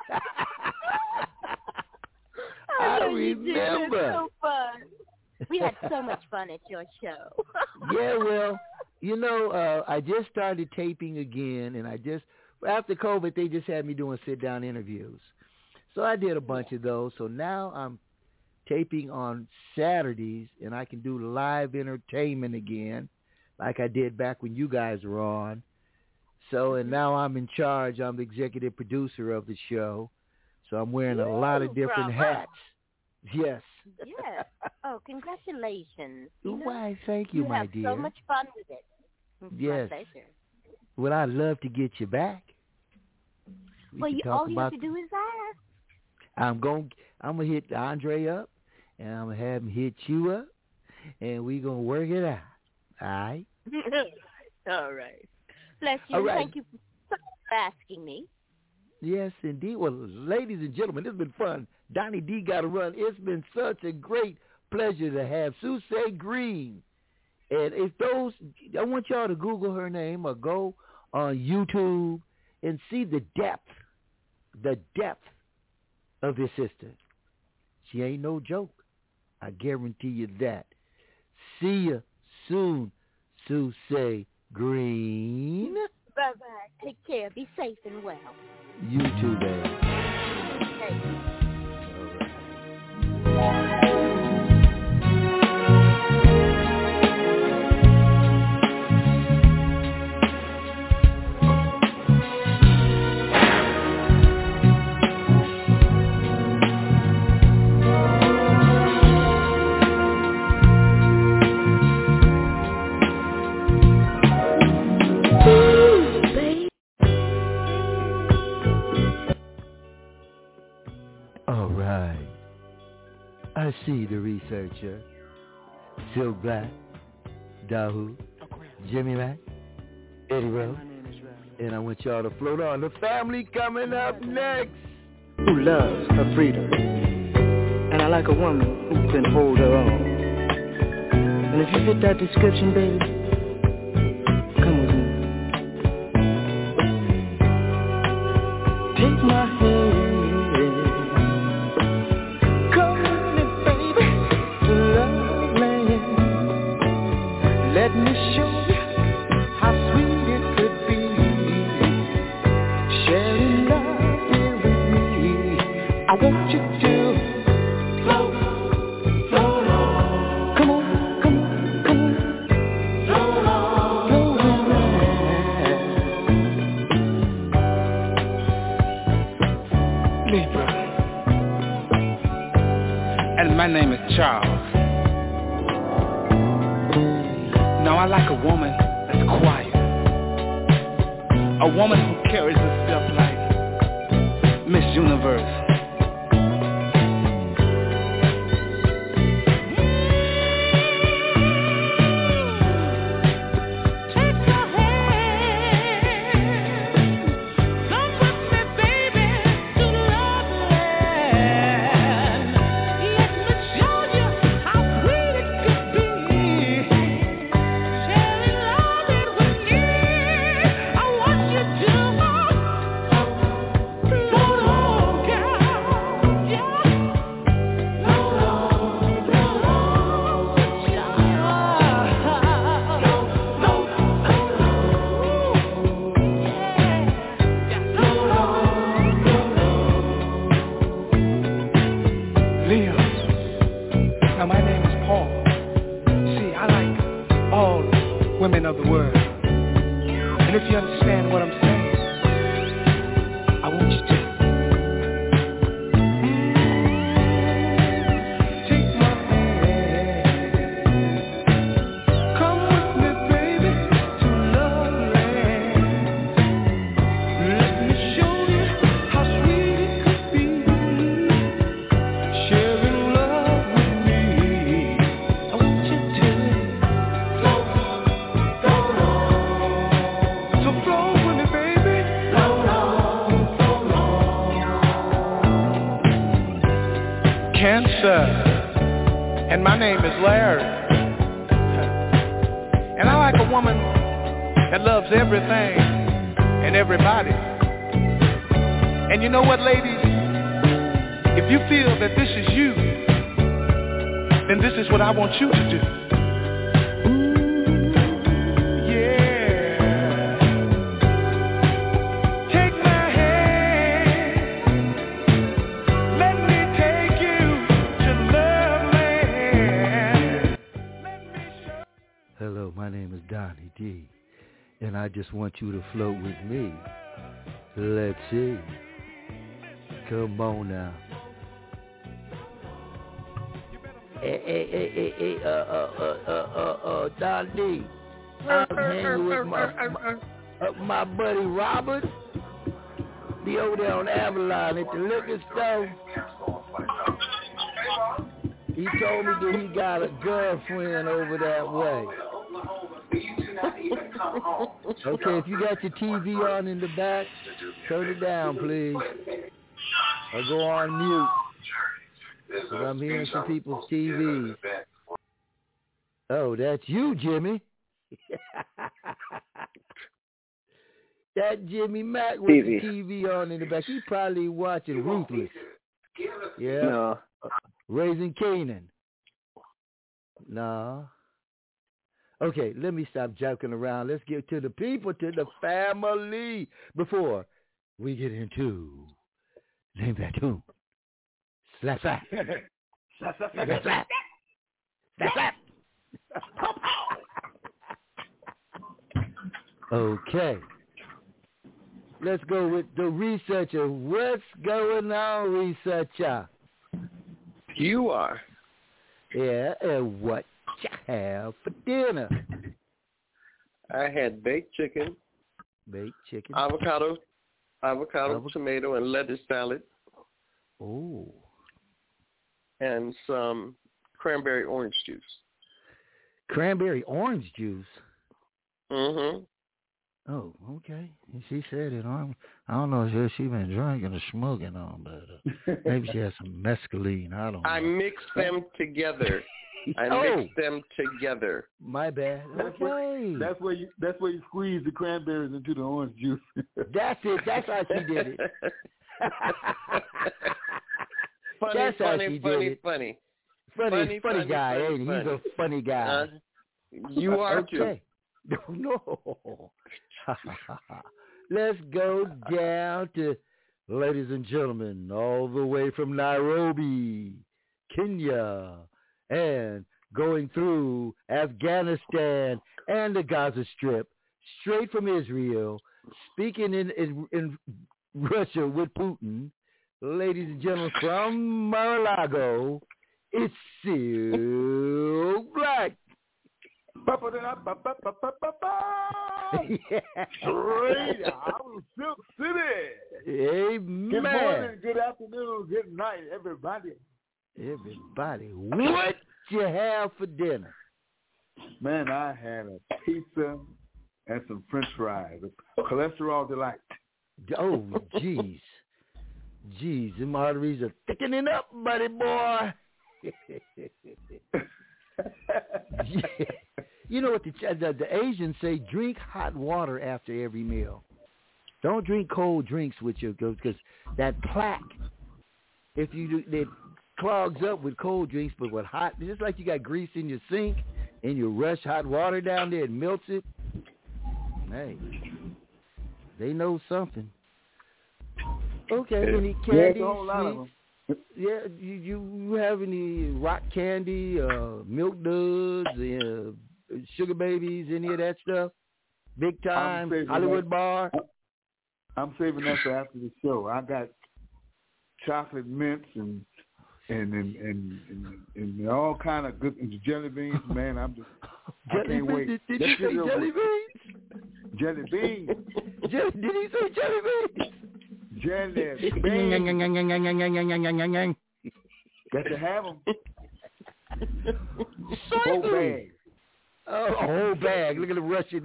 I oh, remember. It was so fun. We had so much fun at your show. Yeah, well, you know, uh, I just started taping again, and I just, after COVID, they just had me doing sit-down interviews. So I did a bunch yeah. of those. So now I'm taping on Saturdays, and I can do live entertainment again like I did back when you guys were on. So, and now I'm in charge. I'm the executive producer of the show. So I'm wearing a lot of different bravo. hats. Yes. Yes. Oh, congratulations. You know, Why, thank you, you my dear. You have so much fun with it. It's yes. my pleasure. Well, I'd love to get you back. We well, you, all you have to the, do is ask. I'm going I'm going to hit Andre up, and I'm going to have him hit you up, and we're going to work it out. All right? All right. Bless you. All right. Thank you for asking me. Yes, indeed. Well, ladies and gentlemen, it's been fun. Donnie D got to run. It's been such a great pleasure to have Susie Green. And if those, I want y'all to Google her name or go on YouTube and see the depth, the depth of this sister. She ain't no joke. I guarantee you that. See ya soon, Susie Green. Bye-bye. Take care. Be safe and well. You too, babe. Thank you. All right. T, the researcher, Silk Black, Dahu, Jimmy Mack, Eddie Rose, and I want y'all to float on. The family coming up next. Who loves her freedom, and I like a woman who can hold her own. And if you fit that description, baby, come with me. Take my hand, come with me, baby, to love land. Let me show you how sweet it could be, sharing love here with me. I want you to float, float on. Come on, come on, come on. Float on, float on. Libra. And my name is Charles. Now I like a woman that's quiet, a woman who carries herself like Miss Universe. And my name is Larry. And I like a woman that loves everything and everybody. And you know what, ladies? If you feel that this is you, then this is what I want you to do. And I just want you to float with me. Let's see. Come on now. Hey, hey, hey, hey, hey, uh, uh, uh, uh, uh, uh, Don D. I'm hanging with my, my, uh, my buddy Robert. Be over there on Avalon at the liquor store. He told me that he got a girlfriend over that way. Okay, if you got your T V on in the back, turn it down, please. Or go on mute. Because I'm hearing some people's T Vs. Oh, that's you, Jimmy. That Jimmy Mack with T V. The T V on in the back. He probably watching Ruthless. Yeah. No. Raising Canaan. No. Okay, let me stop joking around. Let's get to the people, to the family, before we get into Name That Tune. Slap, slap. Slap, slap, slap. Slap, slap. Slap, slap. Okay. Let's go with the researcher. What's going on, researcher? You are. Yeah, and what you have for dinner? I had baked chicken. Baked chicken. Avocado, avocado, Avo- tomato, and lettuce salad. Oh. And some cranberry orange juice. Cranberry orange juice? Mm-hmm. Oh, okay. She said it. I don't, I don't know if she been drinking or smoking on, but uh, maybe she has some mescaline. I don't know. I mix them together. I oh, mix them together. My bad. That's okay. Where, that's where you. That's where you squeeze the cranberries into the orange juice. That's it. That's how she did it. funny, that's funny, how she funny, did it. funny, funny, funny, funny, funny guy, funny, ain't he? funny. He's a funny guy. Uh, you are okay. too. No. Let's go down to, ladies and gentlemen, all the way from Nairobi, Kenya, and going through Afghanistan and the Gaza Strip, straight from Israel, speaking in, in, in Russia with Putin. Ladies and gentlemen, from Mar-a-Lago, it's Silk Black. Yeah. Straight out of Silk City. Amen. Good morning, good afternoon, good night, everybody. Everybody, what you have for dinner? Man, I had a pizza and some French fries. A cholesterol delight. Oh, jeez. Jeez, them arteries are thickening up, buddy boy. Yeah. You know what the, the the Asians say? Drink hot water after every meal. Don't drink cold drinks with your because that plaque, if you do, it clogs up with cold drinks, but with hot, just like you got grease in your sink and you rush hot water down there and melts it. Hey, they know something. Okay, any candy? Yeah, a whole lot of them. Yeah, you, you have any rock candy, uh, milk duds, uh, sugar babies, any of that stuff? Big time, Hollywood that. bar? I'm saving that for after the show. I got chocolate mints and and and and, and, and all kind of good and jelly beans, man. I'm just jelly I can't beans? wait. Did, did you say jelly beans? Jelly beans. Jelly, did he say jelly beans? Jelly beans. Got to have them. Whole bag. Oh, a whole bag. Look at the Russian.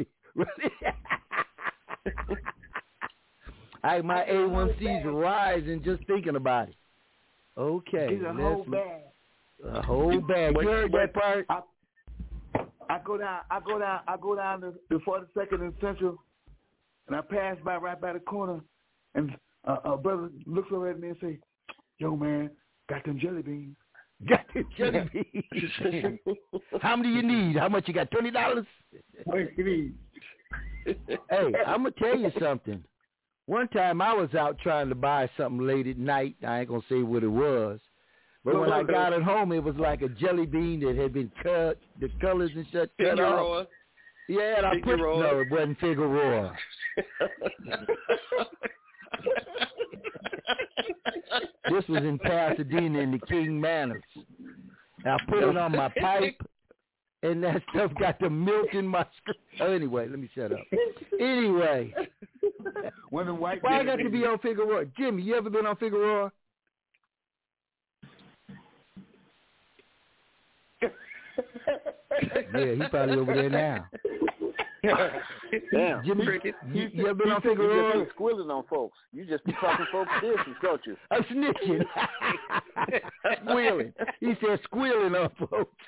I, my A one C's rising just thinking about it. Okay. It's a whole bag. A whole bag. You heard that part? I, I go down. I go down. I go down to the forty-second and Central, and I pass by right by the corner, and uh, a brother looks over at me and say, "Yo, man, got them jelly beans." Got them jelly beans. How many you need? How much you got? Twenty dollars. What you need? Hey, I'm gonna tell you something. One time I was out trying to buy something late at night. I ain't gonna say what it was, but when I got it home, it was like a jelly bean that had been cut, the colors and shit cut off. Yeah, and I put no, it wasn't Figueroa. This was in Pasadena in the King Manors. I put it on my pipe, and that stuff got the milk in my screen. Oh, anyway, let me shut up. Anyway. When the white Why I got to be on Figueroa? Jimmy, you ever been on Figueroa? Yeah, he's probably over there now. Damn. Jimmy, Cricket. you, you ever been on You Figueroa? just squilling on folks. You just be talking folks business, don't you? I'm snitching. Squealing. He said squealing on folks.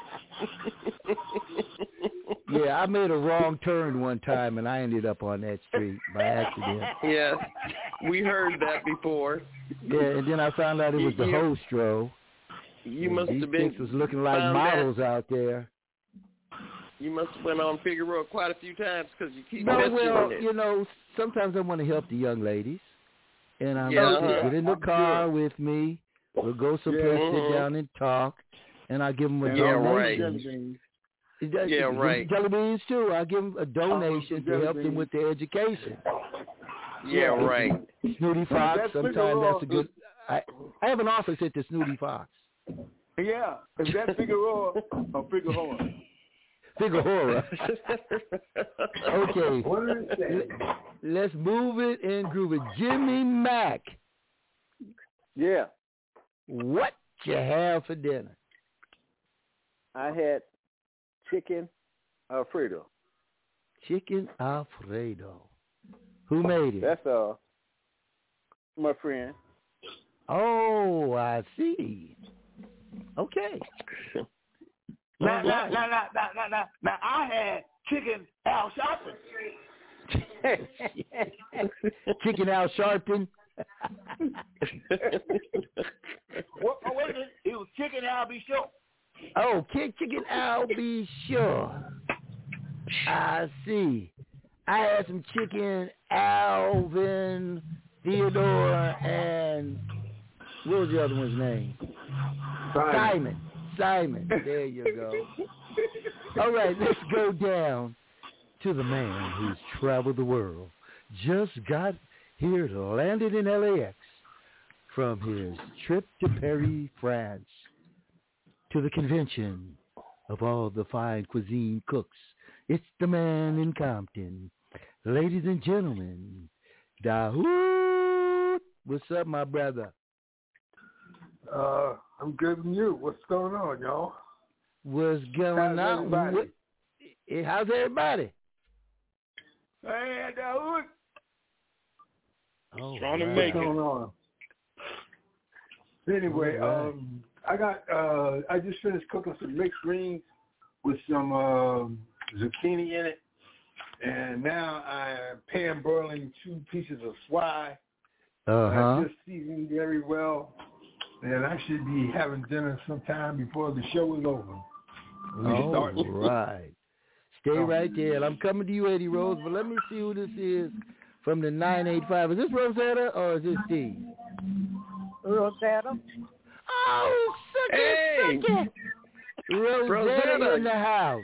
Yeah, I made a wrong turn one time, and I ended up on that street by accident. Yes, we heard that before. Yeah, and then I found out it was the You- hostro. You must These have been chicks was looking like found models that. out there. You must have went on Figueroa quite a few times because you keep No, mentioning well, it. you know, sometimes I want to help the young ladies, and I'm Yeah, like, uh-huh. get in the I'm car sure. with me. We'll go someplace, Yeah. sit down and talk, and I give them a Yeah, right. donation. Yeah, right. Jelly beans too. I give them a donation to jelly help them beans. with their education. Yeah, right. Snooty Fox. that's Sometimes Figueroa. that's a good. I, I have an office at the Snooty Fox. Yeah, is that Figueroa or Figueroa? Figueroa. Okay. L- let's move it and groove it. Jimmy Mack, Yeah. what you have for dinner? I had chicken Alfredo. Chicken Alfredo. Who made it? That's uh, my friend. Oh, I see. Okay. Now, now, now, now, now, now, now, now, I had chicken Al Sharpton. Chicken Al Sharpton. What, oh, wait a minute. It was chicken Al Be Sure. Oh, chicken Al Be Sure. I see. I had some chicken Alvin, Theodore, and what was the other one's name? Simon. Simon. Simon. There you go. All right, let's go down to the man who's traveled the world. Just got here, landed in L A X from his trip to Paris, France, to the convention of all the fine cuisine cooks. It's the man in Compton. Ladies and gentlemen, Dahoud. What's up, my brother? Uh, I'm good and you. What's going on, y'all? What's going how's on? Everybody? What, how's everybody? Hey, Dahoud. Oh, Trying to right. make What's it. going on? Anyway, All right. um, I got. Uh, I just finished cooking some mixed greens with some um, zucchini in it, and now I'm pan broiling two pieces of swai. Uh huh. I just seasoned very well, and I should be having dinner sometime before the show is over. We All start. right. Stay right there. I'm coming to you, Eddie Rose, but let me see who this is from the nine eight five. Is this Rosetta or is this Steve? Rosetta. Oh, suck Hey. it, suck it. Rosetta, Rosetta. in the house.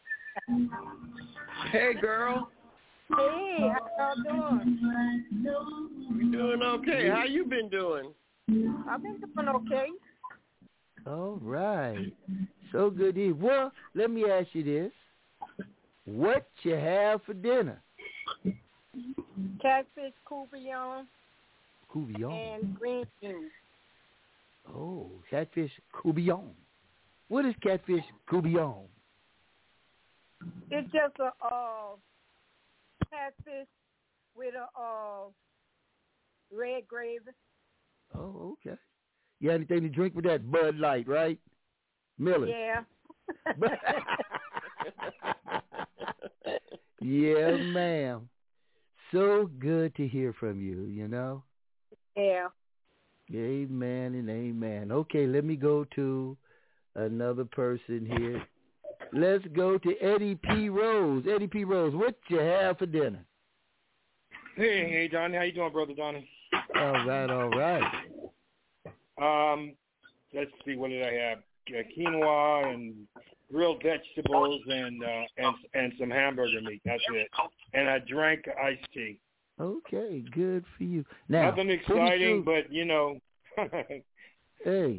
Hey, girl. Hey, how y'all doing? We doing okay. How you been doing? I've been doing okay. All right. So good to hear. Well, let me ask you this. What you have for dinner? Catfish courgette Courgette. and green beans. Oh, catfish courgette. What is catfish courgette? It's just a uh, catfish with a uh, red gravy. Oh, okay. You had anything to drink with that? Bud Light, right? Miller. Yeah. Yeah, ma'am. So good to hear from you, you know? Yeah. Amen and amen. Okay, let me go to another person here. Let's go to Eddie P. Rose. Eddie P. Rose, what you have for dinner? Hey, hey, Donnie. How you doing, Brother Donnie? All right, all right. Um, let's see. What did I have? Uh, quinoa and grilled vegetables and uh, and and some hamburger meat. That's it. And I drank iced tea. Okay, good for you. Now, Nothing pretty exciting, soon- but you know. hey,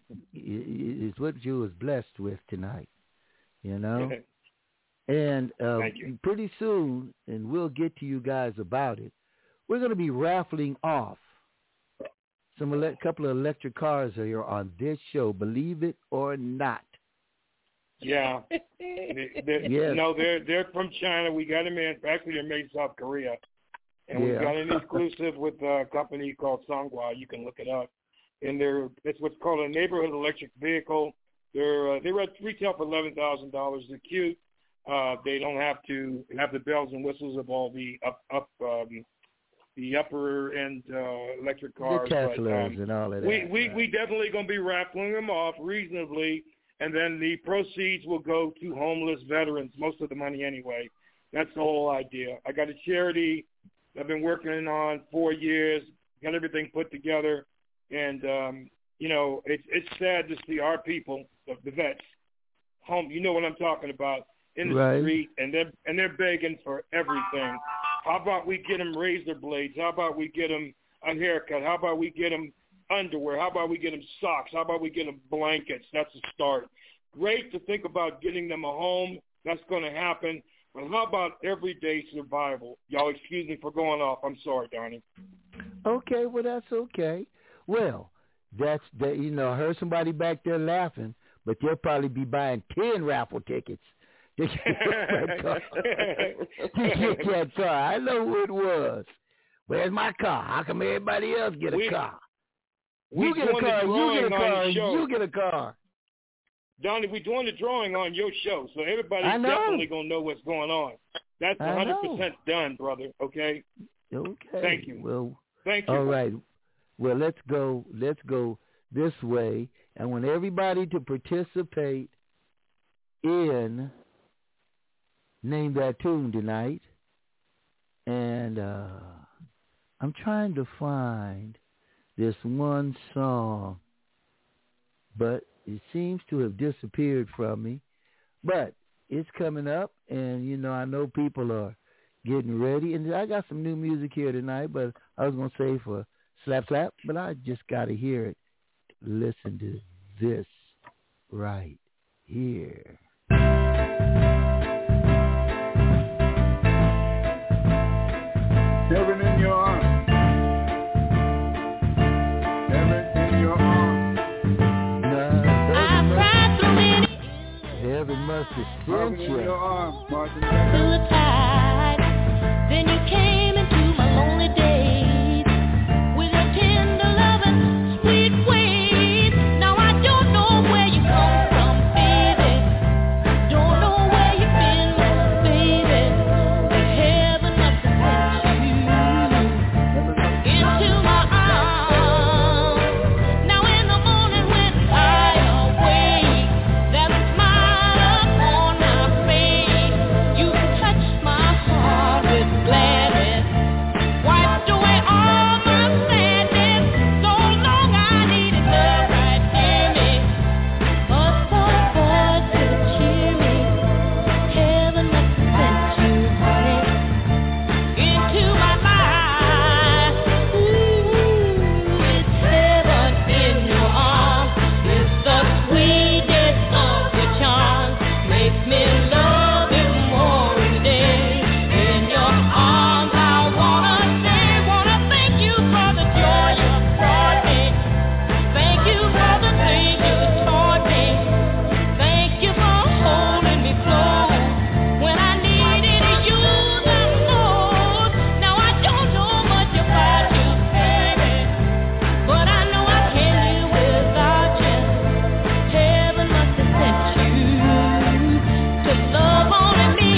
it's what you was blessed with tonight, you know? And uh, Thank you. pretty soon, and we'll get to you guys about it, we're going to be raffling off some ele- couple of electric cars here on this show, believe it or not. Yeah. they, they, Yes. No, they're they're from China. We got them in. Actually, they're made in South Korea. And we've Yeah. got an exclusive with a company called Songhua. You can look it up. And they're it's what's called a neighborhood electric vehicle. They're uh, they retail for eleven thousand dollars. They're cute. Uh, they don't have to have the bells and whistles of all the up up um, the upper end uh, electric cars. The but, Teslas um, and all of that. we we we definitely going to be raffling them off reasonably, and then the proceeds will go to homeless veterans. Most of the money anyway. That's the whole idea. I got a charity I've been working on four years. Got everything put together, and um, you know it's it's sad to see our people, the, the vets, home. You know what I'm talking about. In the Right. street, and they're and they're begging for everything. How about we get them razor blades? How about we get them a haircut? How about we get them underwear? How about we get them socks? How about we get them blankets? That's a start. Great to think about getting them a home. That's going to happen. But how about everyday survival? Y'all excuse me for going off. I'm sorry, Donnie. Okay, well, that's okay. Well, that's that. You know, I heard somebody back there laughing, but they'll probably be buying ten raffle tickets to get that car. to get that car. I know who it was. Where's my car? How come everybody else get a we, car? We You get a car, you get a car, you get a car. Donnie, we're doing the drawing on your show, so everybody's definitely going to know what's going on. That's one hundred percent done, brother, okay? Okay. Thank you. Well, Thank you. All right. Well, let's go, let's go this way. I want everybody to participate in Name That Tune tonight. And uh, I'm trying to find this one song, but it seems to have disappeared from me. But it's coming up, and, you know, I know people are getting ready. And I got some new music here tonight, but I was going to say for Slap Slap, but I just got to hear it. Listen to this right here. Heaven in your arms. Heaven in your arms. Heaven must have Heaven sent in you. your arms, Martin. To the tide, then you came into my lonely days with your tender loving, sweet ways. Now I don't know where you come from, baby. Don't know where you've been, baby. But heaven must have sent you into my arms. Now in the morning when I awake, there's a smile upon my face. You touched my heart with gladness, wiped away all my sadness. So long I needed love right near me, a soft voice to cheer me. Heaven must have sent you, honey, into my life. Ooh, it's heaven in your arms. It's the sweetest of your charms. Makes me love you more each day. In your arms I wanna stay. Wanna thank you for the joy you brought me. Thank you for the things you taught me. Thank you for holding me close when I needed you the most. Now I don't know much about you, baby, but I know I can't live without you. Heaven must have sent you to love on me.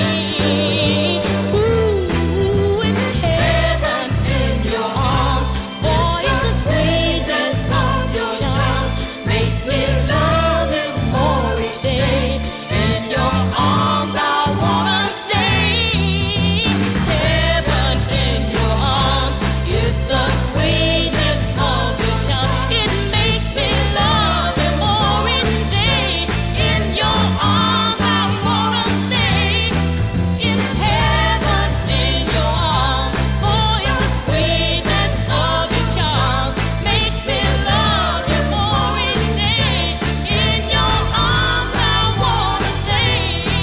Ooh, it's heaven in your arms. Boy, it's the sweetest of your charms. Makes me love you more each day. In your arms I wanna stay. Heaven in your arms. It's the sweetest of your charms. It makes me love you more each day. In your arms I wanna stay. It's heaven in your arms. Boy, it's the sweetest of your charms. Makes me love you more each day. In your arms I wanna stay.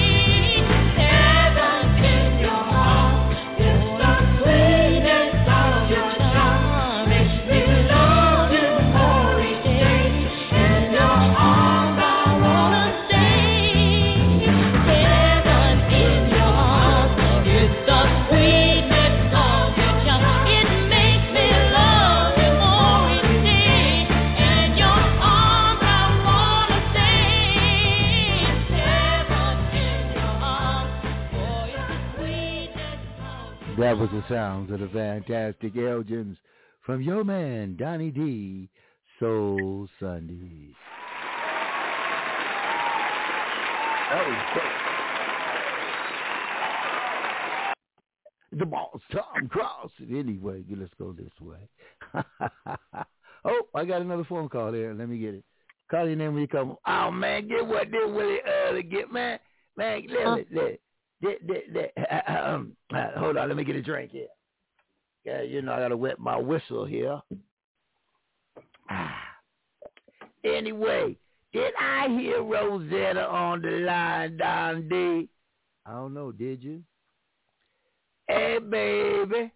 Heaven in your arms. It's the sweetest of your charms. Makes me love you more each day. In your arms I wanna stay. Heaven in your arms. It's the sweetness of your charms. It makes me love you more each day. In your arms I wanna stay. Heaven in your arms. Boy, it's the sweetness of That was the sounds of the fantastic Elgins from your man, Donnie D, Soul Sunday. That was The boss, Tom Cross. Anyway, let's go this way. Oh, I got another phone call there. Let me get it. Call your name when you come. Oh, man, get what this Willie early get, man. Man, let it, let it. Let, let, let, um, uh, hold on, let me get a drink here. Yeah, you know, I got to wet my whistle here. Ah. Anyway, did I hear Rosetta on the line, Don D? I don't know, did you? Hey, baby.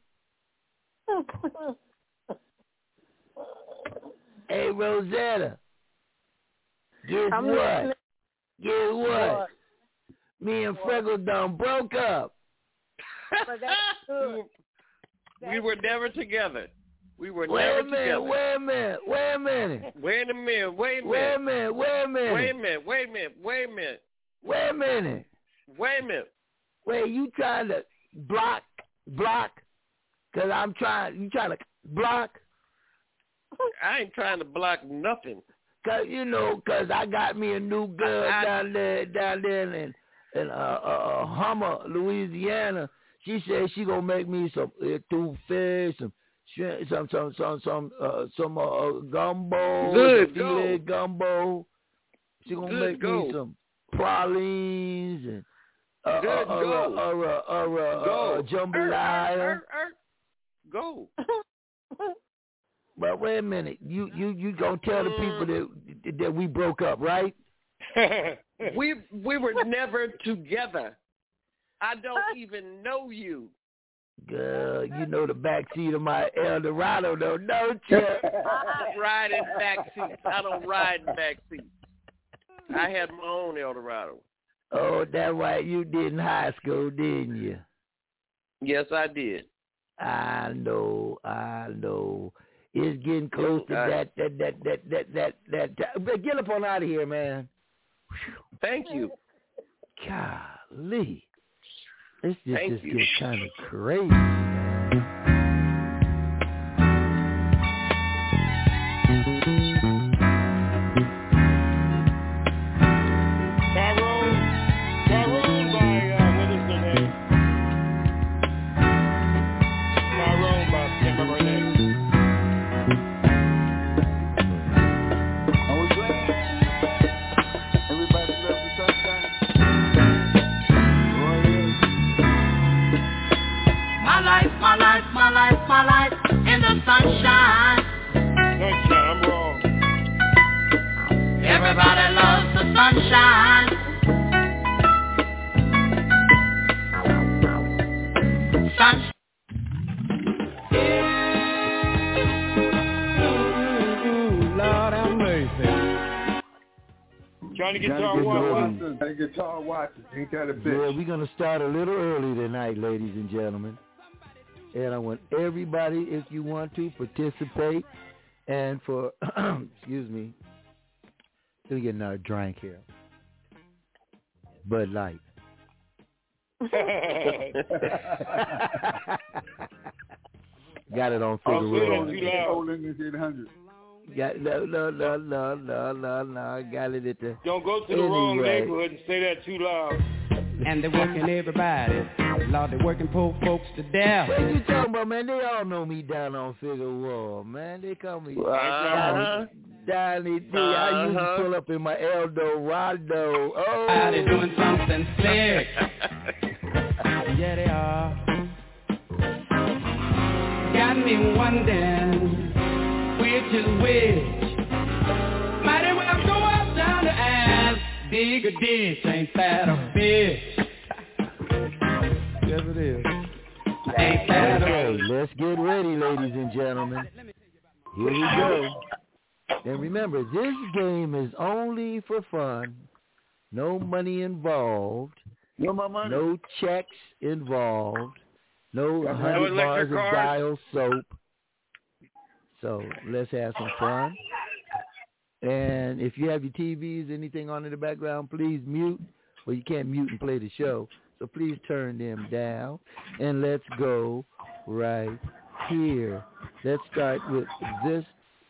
Hey, Rosetta. Guess I'm what? listening. Guess what? What? Me and Freckles done broke up. But that's good. We were never together. We were Wait never a minute, together. wait a minute, wait a minute. Wait a minute, wait a Wait a minute. minute, wait a minute. Wait a minute, wait a minute, wait a minute. Wait a minute. Wait a minute. Wait, you trying to block, block? Because I'm trying, you trying to block? I ain't trying to block nothing. Cause you know, cause I got me a new girl I, I, down there, down there in in uh, uh, Hummer, Louisiana. She said she gonna make me some etouffee, some shrimp, some some some some uh, some uh, gumbo, Good, filet go. gumbo. She gonna Good, make go. me some pralines and uh, Good, uh, go. uh, uh, uh, uh, Go. uh, jambalaya. Er, er, er, er. Go. But wait a minute, you you you gonna tell the people that that we broke up, right? we we were never together. I don't even know you. Girl, you know the backseat of my Eldorado, though, don't you? I ride in backseat. I don't ride in backseat. I had my own Eldorado. Oh, that's right. You did in high school, didn't you? Yes, I did. I know, I know. It's getting close to I, that, that, that, that, that, that, that, that. But get up on out of here, man. Thank you. Golly. This just, Thank just you. gets kind of crazy, man. Tyrone, Tyrone by, uh, what is her name? Tyrone by, I can't remember her name. Are we glad? Everybody loves the sunshine? Oh, yeah. My life, my life, my life, my life in the sunshine. Sunshine, I'm wrong. Everybody loves the sunshine. Sunshine. Lord have mercy. Johnny Johnny Guitar Guitar Watson. Watson. Johnny Guitar Watson. Ain't that a Yeah, bitch? we're going to start a little early tonight, ladies and gentlemen. And I want everybody, if you want to, participate. And for, excuse me, let me get another drink here. Bud Light. Got it on I'll say Figueroa. that too loud. Old English eight hundred. Got, no, no, no, no, no, no, no. I got it at the... Don't go to the wrong Anyway. neighborhood and say that too loud. And they're working everybody. Lord, they're working poor folks to death. What you talking about, man? They all know me down on Figueroa, man. They call me Uh-huh. Donnie D. I used to Uh-huh. pull up in my Eldorado. Oh, They're doing something slick. Yeah, they are. Got me wondering which is which. Might as well go up down the aisle, dig a ditch. Ain't that a bitch? Yes, it is. Ain't that a okay, let's get ready, ladies and gentlemen. Here we go. And remember, this game is only for fun. No money involved. No more money. No checks involved. No No hundred bars electric of cars. dial soap. So let's have some fun. And if you have your T Vs, anything on in the background, please mute. Well, you can't mute and play the show. So please turn them down. And let's go right here. Let's start with this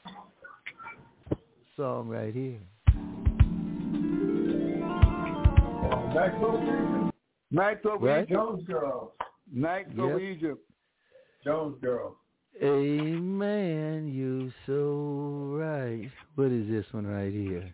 song right here. Nights over Egypt. Nights over Right? Egypt. Jones Girls. Nights over Yep. Egypt. Jones Girls. Amen, you so right. What is this one right here?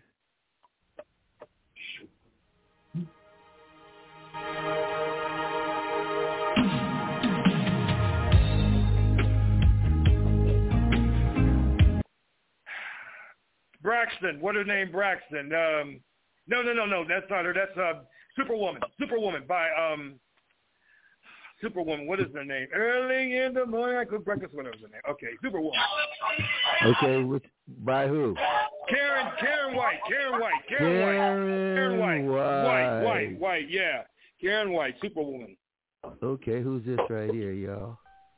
Braxton. What her name? Braxton. Um, no, no, no, no. That's not her. That's uh, Superwoman. Superwoman by um, Superwoman. What is her name? Early in the morning, I cook breakfast. What was her name? Okay, Superwoman. Okay, with by who? Karen, Karen White, Karen White, Karen, Karen White, Karen White, White. White, White, White, yeah, Karen White, Superwoman. Okay, who's this right here, y'all?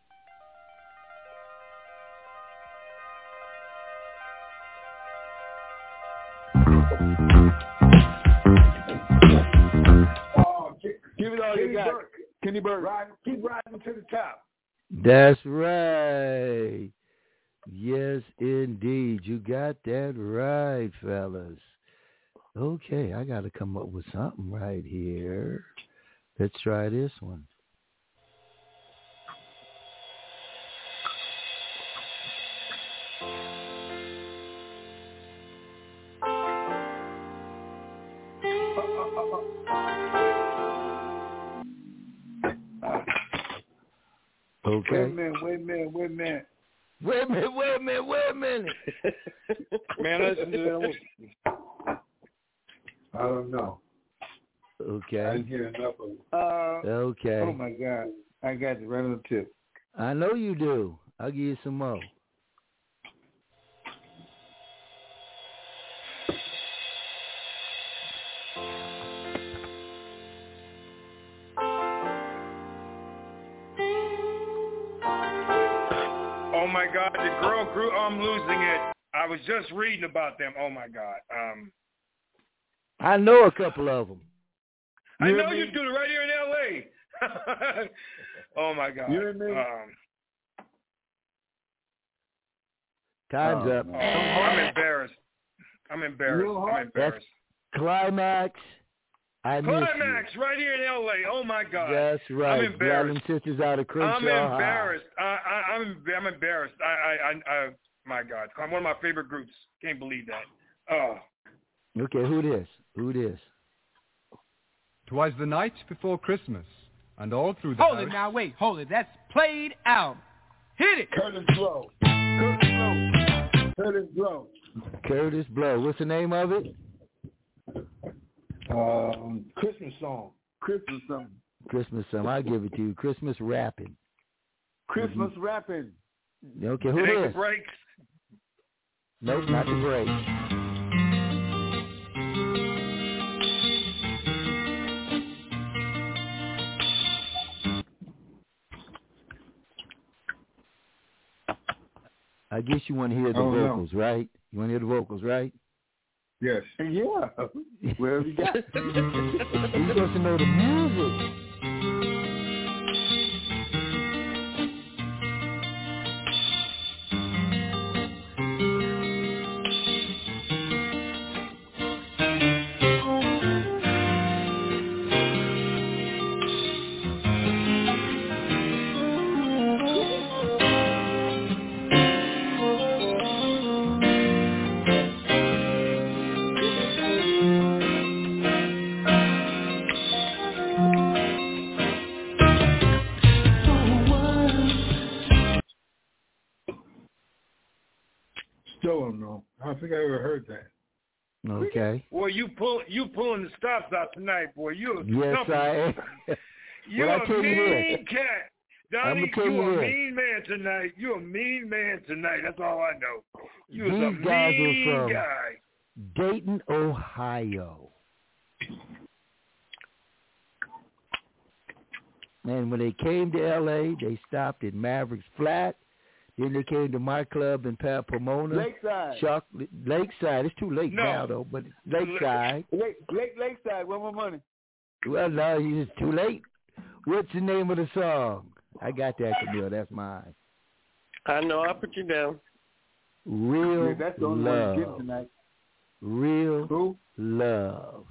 Oh, give, Give it all Kenny you got. Burke. Kenny Burke. Ride, keep riding to the top. That's right. Yes, indeed. You got that right, fellas. Okay, I got to come up with something right here. Let's try this one. Okay. Wait a minute, wait a minute, wait a minute. Wait a minute, wait a minute, wait a minute. Man, listen to that. I don't know. I Okay. didn't get enough of it. Uh, Okay. oh, my God. I got it right on the tip. I know you do. I'll give you some more. Oh my God, the girl group. I'm losing it. I was just reading about them. Oh my God. Um, I know a couple of them. I You know and you me? do it right here in L A. Oh my God. You and me? Um, Time's Oh, up. oh, I'm embarrassed. I'm embarrassed. Real I'm hard? embarrassed. Climax. I miss Climax right here in L A. Oh my you. God. That's right. I'm embarrassed. Brother and sisters out of Crenshaw I'm High. embarrassed. I, I, I'm I'm embarrassed. I, I, I, I, my God, one of my favorite groups. Can't believe that. Oh, Okay, who this? Who this? Twas the night before Christmas, and all through the Hold house. it now, wait, hold it. That's played out. Hit it. Curtis Blow. Curtis Blow. Curtis Blow. Curtis Blow. What's the name of it? Um, Christmas song. Christmas something. Christmas song. I'll give it to you. Christmas rapping. Christmas rapping. Okay, who it ain't the this? breaks. Nope, not the break. I guess you want to hear the Oh, no. vocals, right? You want to hear the vocals, right? Yes. Yeah. Wherever you got. You're supposed to know the music. Still don't know. I don't think I ever heard that. Okay. Boy, you pull you pulling the stops out tonight, boy. You Yes, I am. You're Well, I a tell you mean this. cat. I'ma Donnie, tell you you a this. mean man tonight. You a mean man tonight. That's all I know. You was a These guys mean are from guy. Dayton, Ohio. And when they came to L A, they stopped at Mavericks Flat. Then they came to my club in Pa- Pomona. Lakeside. Chuck, Lakeside. It's too late No. now, though, but it's Lakeside. Lake, Lake, Lakeside. One more money. Well, no, it's too late. What's the name of the song? I got that, Camille. That's mine. I know. I'll put you down. Real Yeah, that's the only one love. you're getting tonight. Real Who? love.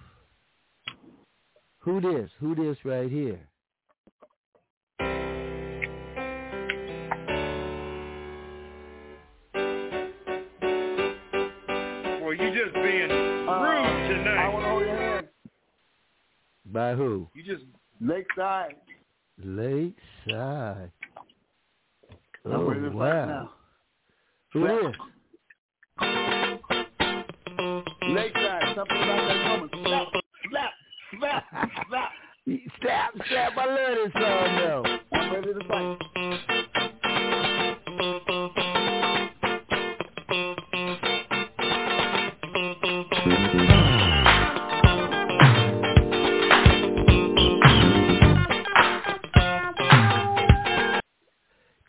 Who this? Who this right here? Boy, you just being Uh, rude I tonight. want to hold your hand. By who? You just Lakeside. Lakeside. I'm Oh, ready to fight wow. now. Who is? Lakeside. Something about that woman. Slap, slap, slap, slap. Slap, slap. I love this song, though. I'm ready to fight.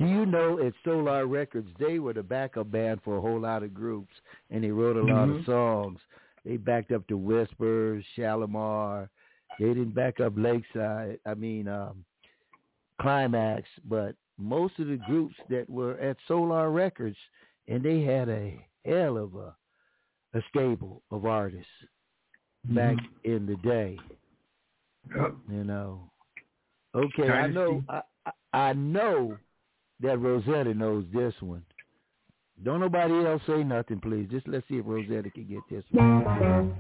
Do you know at Solar Records, they were the backup band for a whole lot of groups, and they wrote a lot mm-hmm. of songs. They backed up to Whispers, Shalimar. They didn't back up Lakeside, I mean, um, Climax, but most of the groups that were at Solar Records, and they had a hell of a, a stable of artists mm-hmm. back in the day. Yep. You know. Okay, Dynasty. I know, I, I, I know that Rosetta knows this one. Don't nobody else say nothing, please. Just let's see if Rosetta can get this one.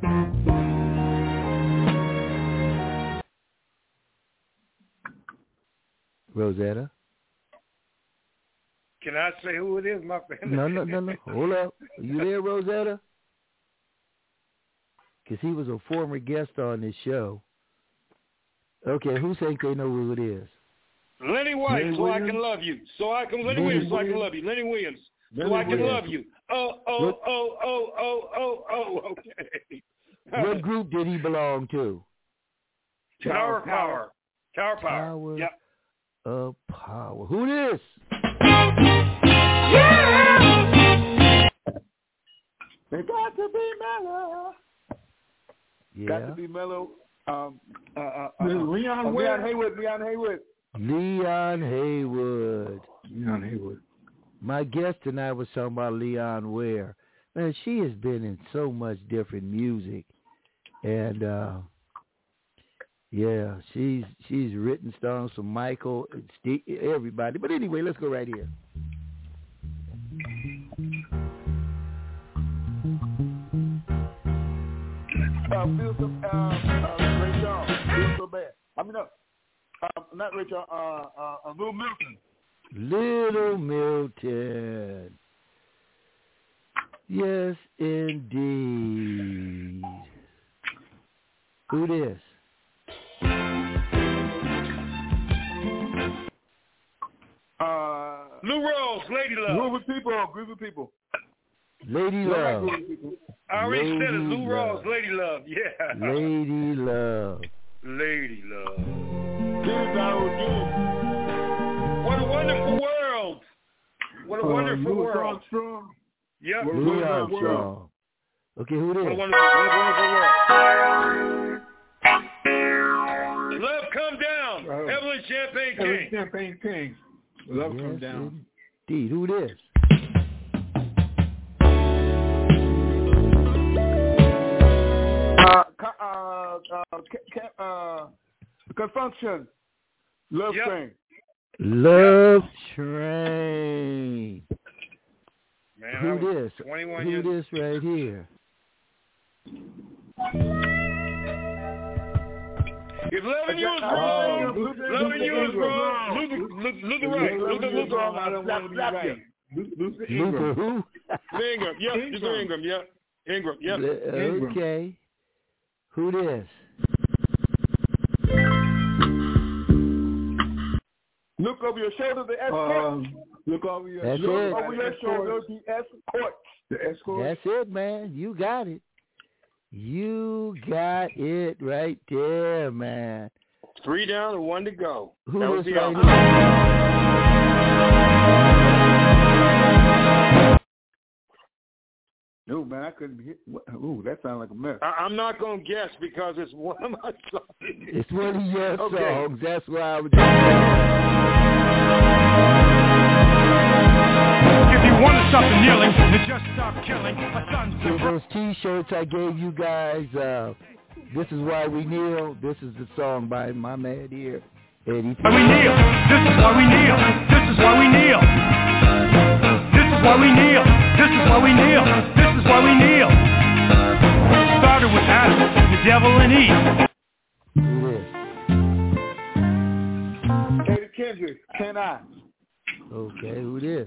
Rosetta? Can I say who it is, my friend? No, no, no, no. Hold up. Are you there, Rosetta? Because he was a former guest on this show. Okay, who think they know who it is? Lenny White, Lenny so Williams? I can love you. So I can Lenny, Lenny Williams, so I can Williams? love you. Lenny Williams, so Lenny I can Williams. love you. Oh, oh, What- oh, oh, oh, oh, oh. Okay. What group did he belong to? Tower Power. Tower Power. Tower Yep. of Power. Who this? They got to be mellow. Yeah. Got to be mellow. Um, uh, uh, uh, This is Leon uh, Ware? Leon Haywood. Leon Haywood. Leon Haywood. Leon Haywood. My guest tonight was talking about Leon Ware. Man, she has been in so much different music, and uh, yeah, she's she's written songs for Michael, Steve, everybody. But anyway, let's go right here. Uh, feel so, uh, uh, Ray Charles. Feel so bad. I mean, no, uh, not Ray Charles. Uh, uh, uh, Little Milton. Little Milton. Yes, indeed. Who this? Uh, Lou Rose, Lady Love. Group of people. Group of people. Lady Love. I already Lady said it. Lou Love. Rose, Lady Love. Yeah. Lady Love. Lady Love. What What a wonderful world. What a Uh, wonderful Louis world. Armstrong. Yep. Louis Armstrong. Okay, who What a this? wonderful, what a wonderful world. Love come down. Uh, Evelyn Champagne Evelyn King. Champagne King. Love Yes, come down. indeed. Who this? Uh, co- uh, uh, ca- ca- uh, Confunction. Love Yep. Train. Love Train. Man, Who I was this? twenty-one Who years. this right here? If loving you is Uh, wrong, Luther- loving you is Luther wrong. Luther, Luther, Luther right. Luther, Luther wrong. I right. don't want to be Slap right. you. Luther Luther Ingram. who? Ingram. Yep. Luther Ingram. Ingram. Yep. Ingram. Yep. Ingram. Okay. Who this? Look over your shoulder, the escort. Um, look over your That's shoulder. it. over your shoulder, the escort. The escort. That's it, man. You got it. You got it right there, man. Three down and one to go. Who That was this the right outcome. No, man, I couldn't get. Ooh, that sounds like a mess. I, I'm not going to guess because it's one of my songs. It's one of your Okay. songs. That's why I was. If you want to stop the kneeling, then just stop killing. My son's So those T-shirts I gave you guys, uh, This Is Why We Kneel. This is the song by my man here, Eddie. why we kneel. This is why we kneel. This is why we kneel. This is why we kneel. This is why we kneel. This is why we kneel. Started with Adam, the devil, and Eve. Who is? Eddie Kendrick, Can I? Okay, who this?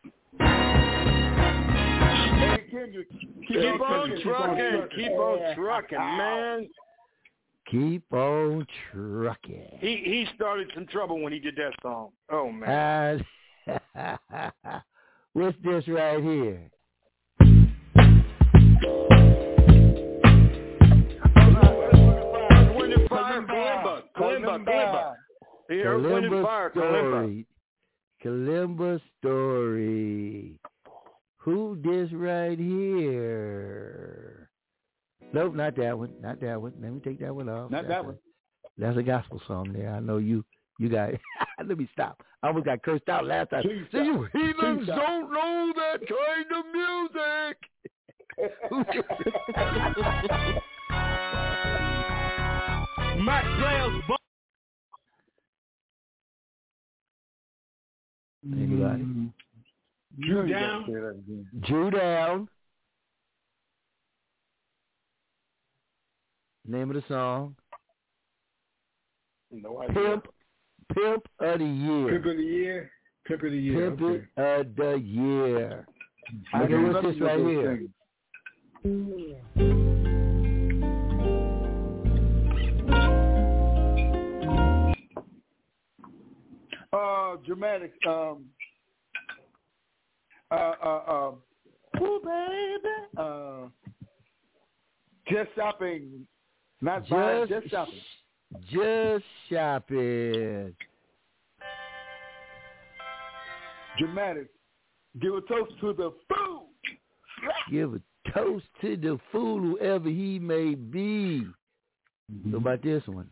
Eddie Kendrick. Keep, keep on Kendrick. trucking. Keep on trucking, man. Keep on trucking. He he started some trouble when he did that song. Oh, man. Uh, what's this right here? Wind and Fire, Kalimba. Kalimba, Kalimba. He heard Wind and Kalimba Fire, Kalimba. Story. Kalimba Story. Who this right here? Nope, not that one. Not that one. Let me take that one off. Not that's that a, one. That's a gospel song there. I know you. You got it. Let me stop. I almost got cursed out last time. Please So you heathens Please don't know that kind of music. Maxwell's bu- Anybody? Drew down. Drew down. Name of the song. No idea. Pimp. Pimp of the year. Pimp of the year. Pimp of the year. Pimp okay. of the year. I Okay, know what's this nothing right about here? Uh, dramatic. Um. Uh. Uh. Uh. Ooh, baby. Uh. Just shopping. Not buying. Just shopping. Just shopping. Dramatic. Give a toast to the food. Give a toast to the fool, whoever he may be. Mm-hmm. What about this one?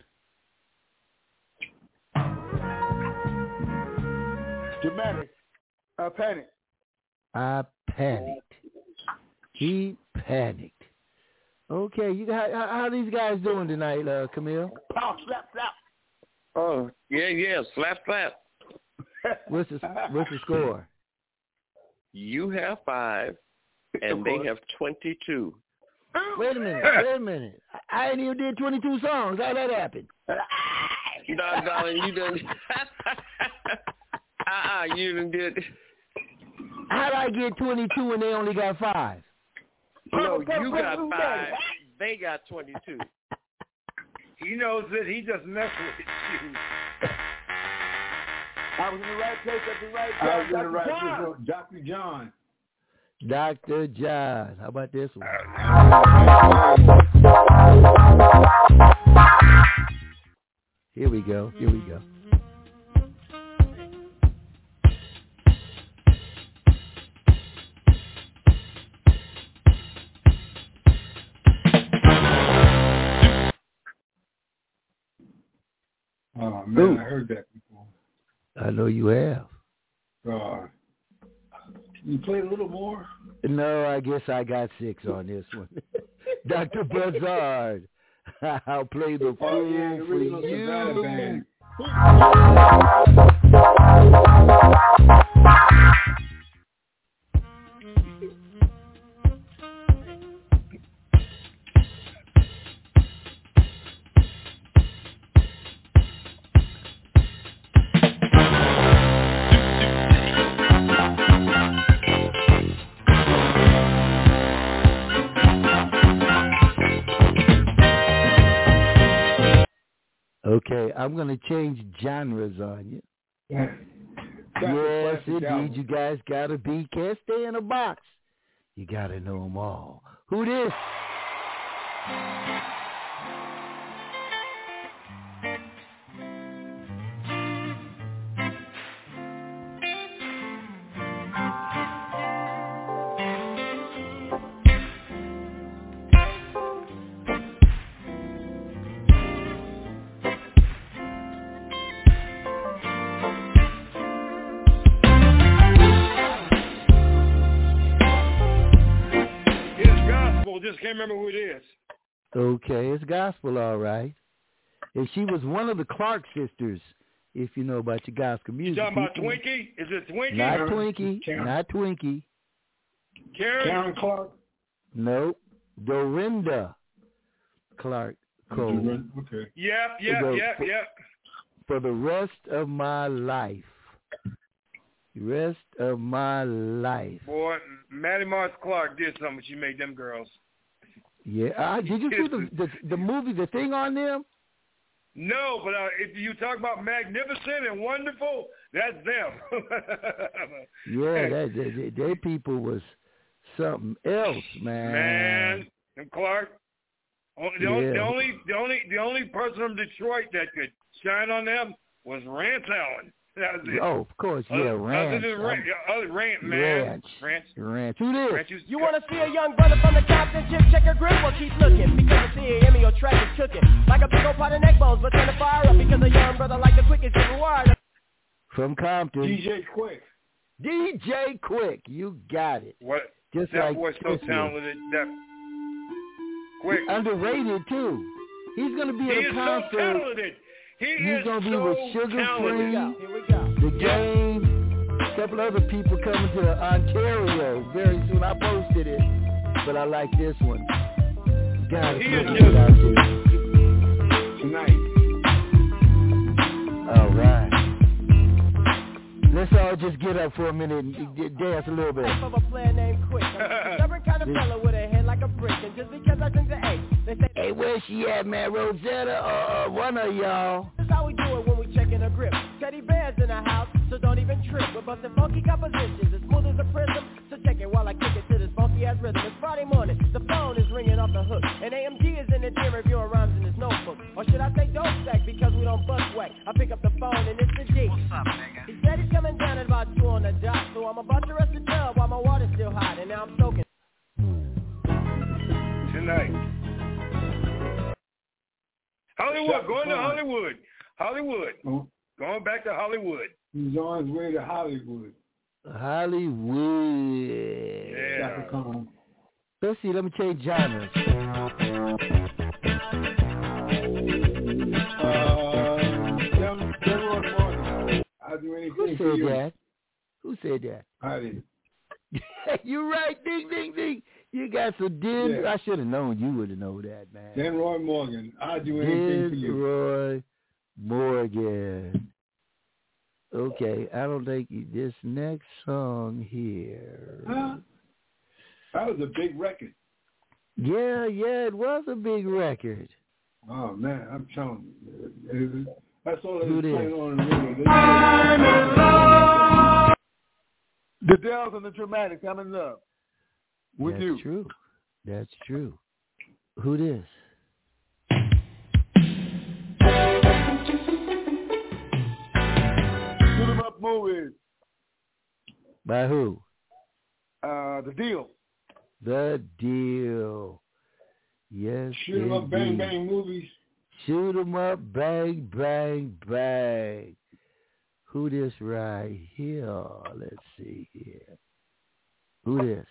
Dramatic. I panicked. I panicked. He panicked. Okay, you got how, how these guys doing tonight, uh, Camille? Pow, slap, slap. Oh, yeah, yeah, slap, slap. What's the what's the score? You have five, and they have twenty-two. Wait a minute, wait a minute. I, I ain't even did twenty-two songs. How that happen? No, darling, you done. uh-uh, you done did. How'd I get twenty-two when they only got five? No, you got five. They got twenty-two. He knows that he just messed with you. I was in the right place at the right time. I was in the right place. Doctor John. Doctor John. How about this one? Here we go. Here we go. Oh, man, Ooh. I heard that before. I know you have. Uh, you play a little more? No, I guess I got six on this one. Doctor Buzzard, I'll play the fool oh, yeah, the for you. Okay, I'm going to change genres on you. Yeah. Yes, indeed. You guys got to be, can't stay in a box. You got to know them all. Who this? Just can't remember who it is. Okay, it's gospel, all right. And she was one of the Clark sisters, if you know about your gospel music. You talking about Twinkie? Is it Twinkie? Not Twinkie. Karen. Not Twinkie. Karen? Karen Clark? Nope. Dorinda Clark Cole. Okay. Yep, yep, the, yep, for, yep. For the rest of my life. The rest of my life. Boy, Maddie Martha Clark did something. She made them girls. Yeah. Uh, did you see the, the the movie, The Thing on them? No, but uh, if you talk about magnificent and wonderful, that's them. Yeah, that, they, they people was something else, man. Man, and Clark. The, yeah. only, the only, the only, the only person from Detroit that could shine on them was Rance Allen. That was it. Oh, of course, yeah, other, ranch. Other than ranch, other ranch, man. Ranch. Ranch. Ranch. Who this? Ranch is- You want to see a young brother from the Compton chip check her grip? Well, keep looking, because the C A M E O track is cooking. Like a big old pot of neck bones, but turn the fire up, because a young brother like the quickest get wired. From Compton. D J Quick. D J Quick. You got it. What? Just that like boy's so Christmas. talented. That Quick. Underrated, too. He's going to be He at a is concert. so talented. He He's is going to be so with Sugar Free, talented. Here we go. The Game, a couple other people coming to Ontario very soon. I posted it, but I like this one. Gotta He check is it just- out there. Tonight. All right. Let's all just get up for a minute and d- dance a little bit. Life of a player named Quick. I'm a stubborn kind of fella with a head like a brick. And just because I sing the A, they say, Hey, where's she at, man? Rosetta or uh, one of y'all? this is how we do it when we check in a grip. Teddy bears in the house, so don't even trip. We're busting funky compositions as smooth as a prism. So check it while I kick it to this funky ass rhythm. It's Friday morning, the phone is ringing off the hook. And A M G is in the den reviewing rhymes in his notebook. Or should I say dope stack because we don't bust whack. I pick up the phone and it's the G. What's up, nigga? He said he's coming down at about two on the dot. So I'm about to rest the tub while my water's still hot. And now I'm soaking. Tonight. Hollywood, Shut going to the Hollywood. Hollywood. Oh, Going back to Hollywood. he's on his way to Hollywood. Hollywood. Yeah. Chaka Khan. Let's see, let me change genres. Uh, Dem- Demroy Morgan. I'll do anything Who for said you. that? Who said that? I did. You're right. Ding, ding, ding. You got some din. Yeah. I should have known you would have known that, man. Demroy Morgan. I'll do anything for you. Roy Morgan. Okay, I don't think this next song here. Huh? That was a big record. Yeah, yeah, it was a big record. Oh, man, I'm telling you. It- it- That's all Who that's this? playing on the radio. The Dells and the Dramatics, I'm in love with That's you. true. That's true. Who this? Shoot 'em up movies. By who? Uh, the Deal. The Deal. Yes, Shoot 'em up, bang, indeed. bang movies. Shoot 'em up, bang, bang, bang. Who this right here? Let's see here. Who this?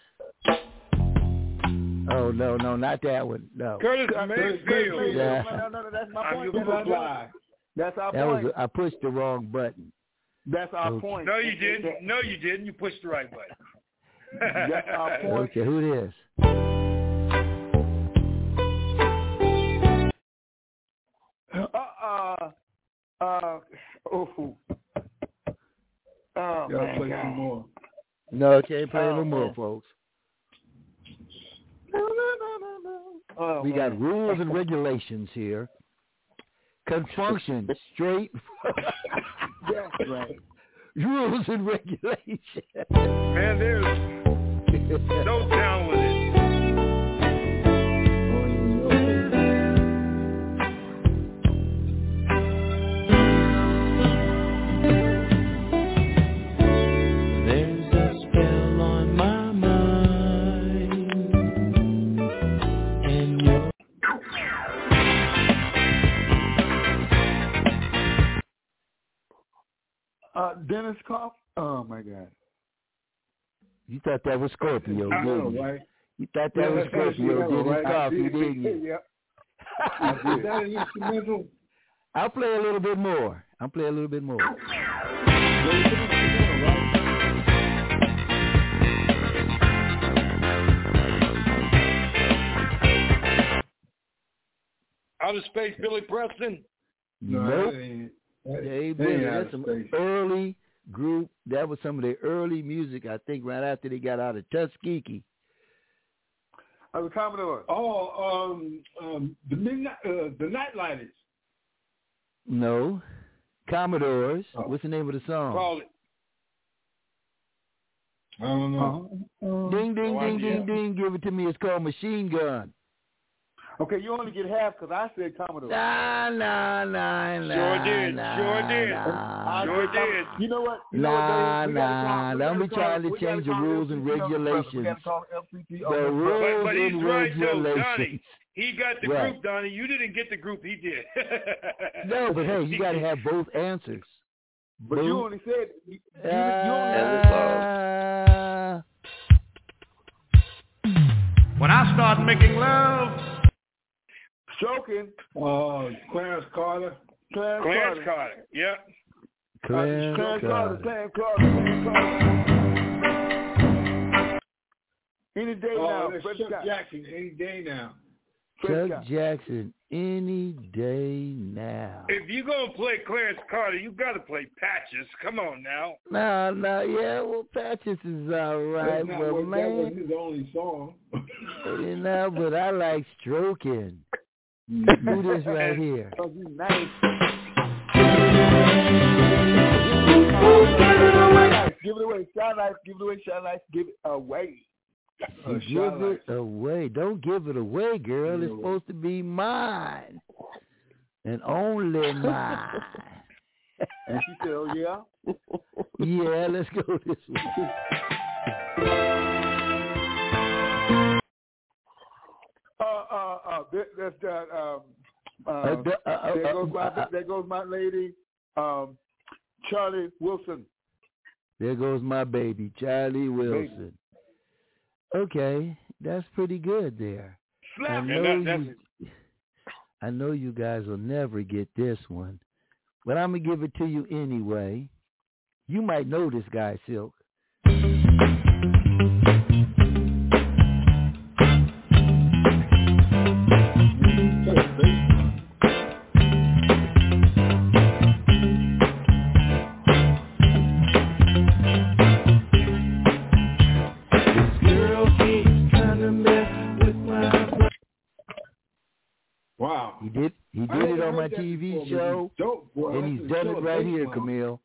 Oh, no, no, not that one. No. Curtis Uh, Mayfield. Yeah. No, no, no, that's my I'm point. your That's our Superfly. point. That's our That point. was I pushed the wrong button. That's our Okay. point. No, you didn't. No, you didn't. You pushed the right button. That's our point. Okay, who this? Uh, uh, uh, oh, oh Y'all my play God. some more. No, can't play Oh, no more, man. folks. Oh, We got man. rules and regulations here. Confunction, straight. That's right. Rules and regulations. Man, there's no down with it. There's a spell on my mind, and you're Uh, Dennis Koff. Oh my God. You thought that was Scorpio, I know, didn't you? right? You thought Yeah, that was that's how she Scorpio, know, Dennis right? I Coffee, did. didn't you? Yep. Is that an instrumental? I'll play a little bit more. I'll play a little bit more. Outer Space, Billy Preston. No, Nope. that ain't. That, They that ain't really, out that's of some space. early group. That was some of their early music, I think, right after they got out of Tuskegee. Uh, the Commodore. Oh, um, um, the midnight, uh, the Nightlighters. No. Commodores. Oh. What's the name of the song? Call it. I don't know. Ding, ding, No ding, idea. ding, ding. Give it to me. It's called Machine Gun. Okay, you only get half because I said Commodore. Nah, nah, nah, nah. Sure did. Nah, sure did. Nah. Sure did. You know what? You nah, know what, Dave? nah. Don't be trying to change the rules and regulations. The rules but, but he's and right, though, regulations. Donnie. He got the right. group, Donnie. You didn't get the group. He did. No, but hey, you got to have both answers. But both. you only said you, you, uh, you only uh, When I start making love, stroking. Uh, Clarence Carter. Clarence, Clarence Carter. Carter. Yeah. Clarence, Clarence Carter. Carter. Clarence Carter. Clarence Carter. Any day Oh, now. that's Fred Chuck Scott. Jackson. Any day now. Fred Chuck Scott. Jackson, any day now. If you're going to play Clarence Carter, you got to play Patches. Come on now. No, no, yeah, well, Patches is all right, That's not but what, man, that was his only song. you know, but I like stroking. Do this right here. Oh, you nice. Give it away, shine lights. Give it away, shine lights. Give it away. Uh, give it away. Don't give it away, girl. It's supposed to be mine. And only mine. And she said, oh, yeah? Yeah, let's go this way. Uh, uh, uh, that, that's that, um, uh, Uh, uh, uh, there uh, goes my, uh, there goes my lady, um, Charlie Wilson. There goes my baby, Charlie Wilson. Baby. Okay, that's pretty good there. I know, that, you, I know you guys will never get this one, but I'm going to give it to you anyway. You might know this guy, Silk. Wow. He did he did it on my T V show, dope, and he's done it right here, one. Camille.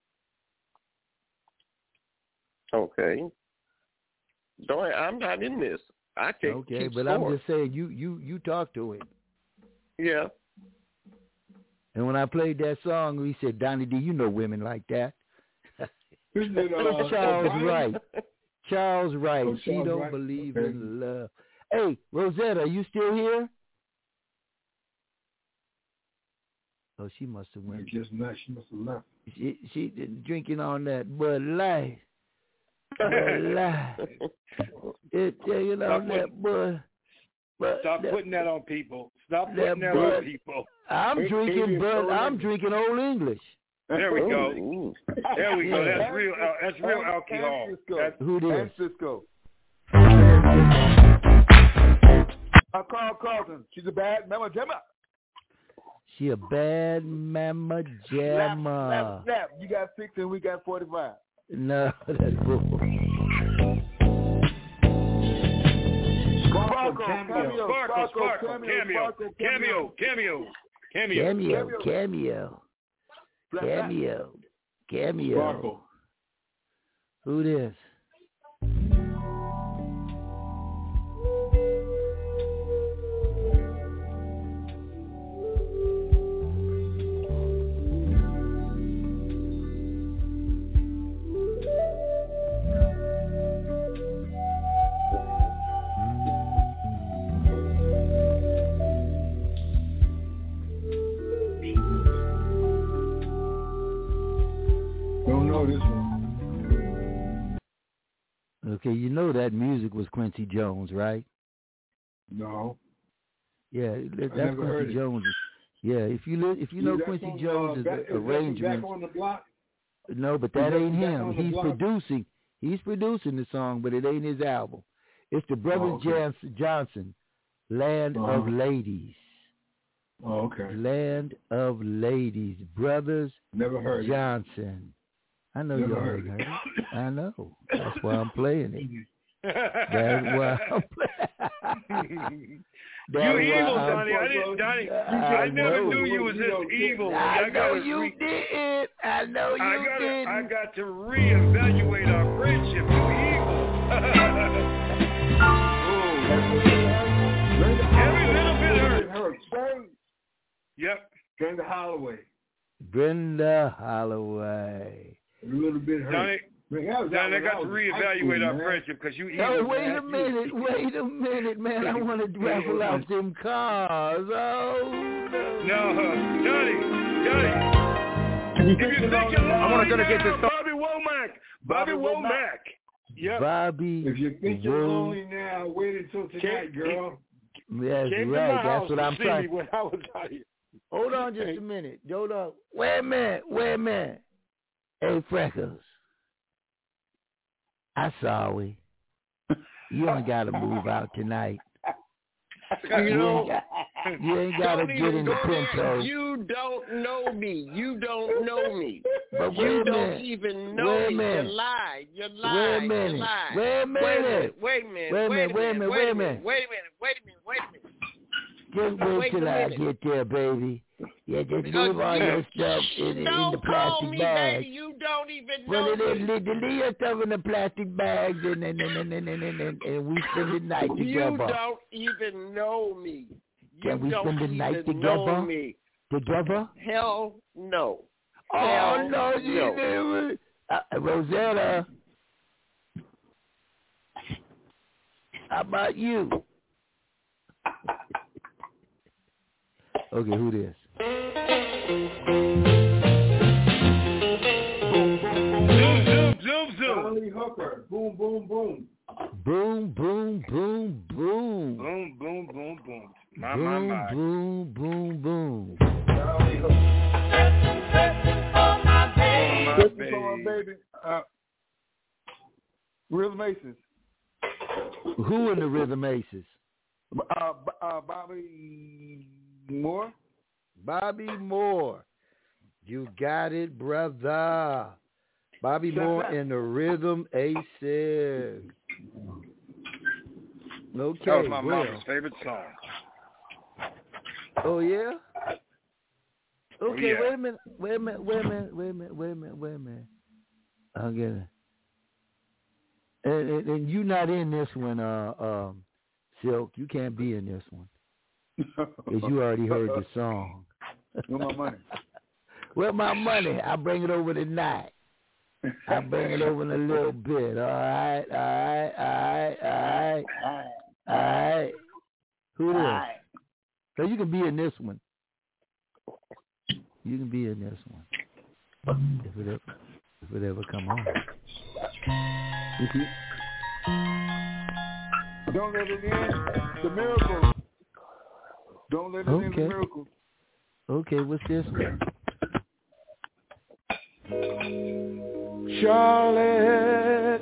Okay. Don't I'm not in this. I can't Okay, keep but score. I'm just saying you you you talk to him. Yeah. And when I played that song, he said, "Donnie D, you know women like that." Isn't it, uh, Charles O'Brien? Wright. Charles Wright. Oh, she Charles don't Wright. believe Okay. in love. Hey, Rosetta, are you still here? Oh, she must have went. Just not. She must have left. She she drinking on that Bud Light. Bud Light. It taking on that Bud. But Stop that, putting that on people. Stop that putting that Bud, on people. I'm drinking Bud. I'm drinking Old English. There we go. There we go. That's real. Uh, that's real and, alcohol. And Cisco. That's, Who And this? Cisco. I call Carlton. She's a bad mama jamma. She a bad mama jamma. Snap, snap, snap. You got six and we got forty-five. No, that's bull. Sparkle, Cameo, cameo, Sparkle, sparkle, Sparkle, cameo, Cameo, sparkle, Cameo, Cameo, Cameo. Cameo, cameo, cameo, cameo. Sparkle. Who this? Don't know this one. Okay, you know that music was Quincy Jones, right? No. Yeah, that- I that's never heard Quincy it. Jones. Yeah, if you li- if you know Yeah, Quincy that's on, Jones' uh, back, is that from arrangements, Back on the Block? no, but Is that that ain't from Back him. on the He's Block? producing. He's producing the song, but it ain't his album. It's the Brothers Oh, okay. Jans- Johnson, Land Uh-huh. of Ladies. Oh, okay. Land of Ladies, Brothers Never heard it. Johnson. I know Never you heard already it. heard it. I know. That's why I'm playing it. That's why I'm playing. You evil, Donnie. I didn't, Donnie. I, I never know. knew you was this evil. I, I know gotta you re- did. I know you I gotta, did. I got to reevaluate our friendship. You evil. Every little bit hurts. Yep. Brenda Holloway. Brenda Holloway. A little bit hurt. Johnny, Man, that was- Johnny, I that got was to high reevaluate school, our man. friendship because you. Oh, evil, wait man. a minute, wait a minute, man. I want to raffle out them cars. Oh, no. No, Johnny, Johnny. If you think you're lonely, I want to go to get this. Bobby Womack. Bobby, Bobby Womack. Yep. Bobby. If you think you're lonely now, wait until tonight, Came, girl. That's Came right. to my That's house what to I'm see trying. me when I was out here. Hold on just a minute. Hold on. Wait a minute. Wait a minute. Hey, Freckles. I sorry. You ain't got to move out tonight. You You know, ain't got, you ain't got to don't get even in the go there. Pinto. You don't know me. You don't know me. But wait You a don't minute. even know Wait a me. minute. You lied. You Wait a lied. You minute. lied. Wait a minute. Wait a minute. Wait a minute. Wait a minute. Wait a minute. Wait a minute. Wait a minute. Wait a minute. Just wait Wait till a I minute. get there, baby. Yeah, just Because leave all you- your stuff in, in the Don't call plastic me bags. baby. You don't even Well, know it, me. it, leave your stuff in the plastic bags, and and and and and, and, and, and, and we spend the night You together. don't even know me. You Can we don't spend the even night know together? me. Together? Hell no. Oh Hell no, you no. never. Uh, Rosetta. How about you? Okay, who this? Zoom, zoom, zoom, zoom. Charlie Hooker. Boom, boom, boom. Boom, boom, boom, boom. Boom, boom, boom, boom. My, boom, my, my. boom, boom, boom. Charlie Hooker. Oh, my This is baby. for my baby. Uh, Rhythm Aces. Who in the Rhythm Aces? Uh, B- uh, Bobby Moore. Bobby Moore. You got it, brother. Bobby Shut Moore up. and the Rhythm Aces. Okay, That was my well. mom's favorite song. Oh, yeah? Okay, yeah. wait a minute. Wait a minute. Wait a minute. Wait a minute. Wait a minute. Wait a minute. I'll get it. And, and, and you not in this one, uh, um, Silk. You can't be in this one. Because you already heard the song. Where's my money? Where's my money? I'll bring it over tonight. I'll bring it over in a little bit. All right, all right, all right, all right, all right. Who is? So you can be in this one. You can be in this one. If it ever, if it ever come on. Don't let it in. The miracle. Don't let it in. Okay. The miracle. Okay, what's this one? Charlotte.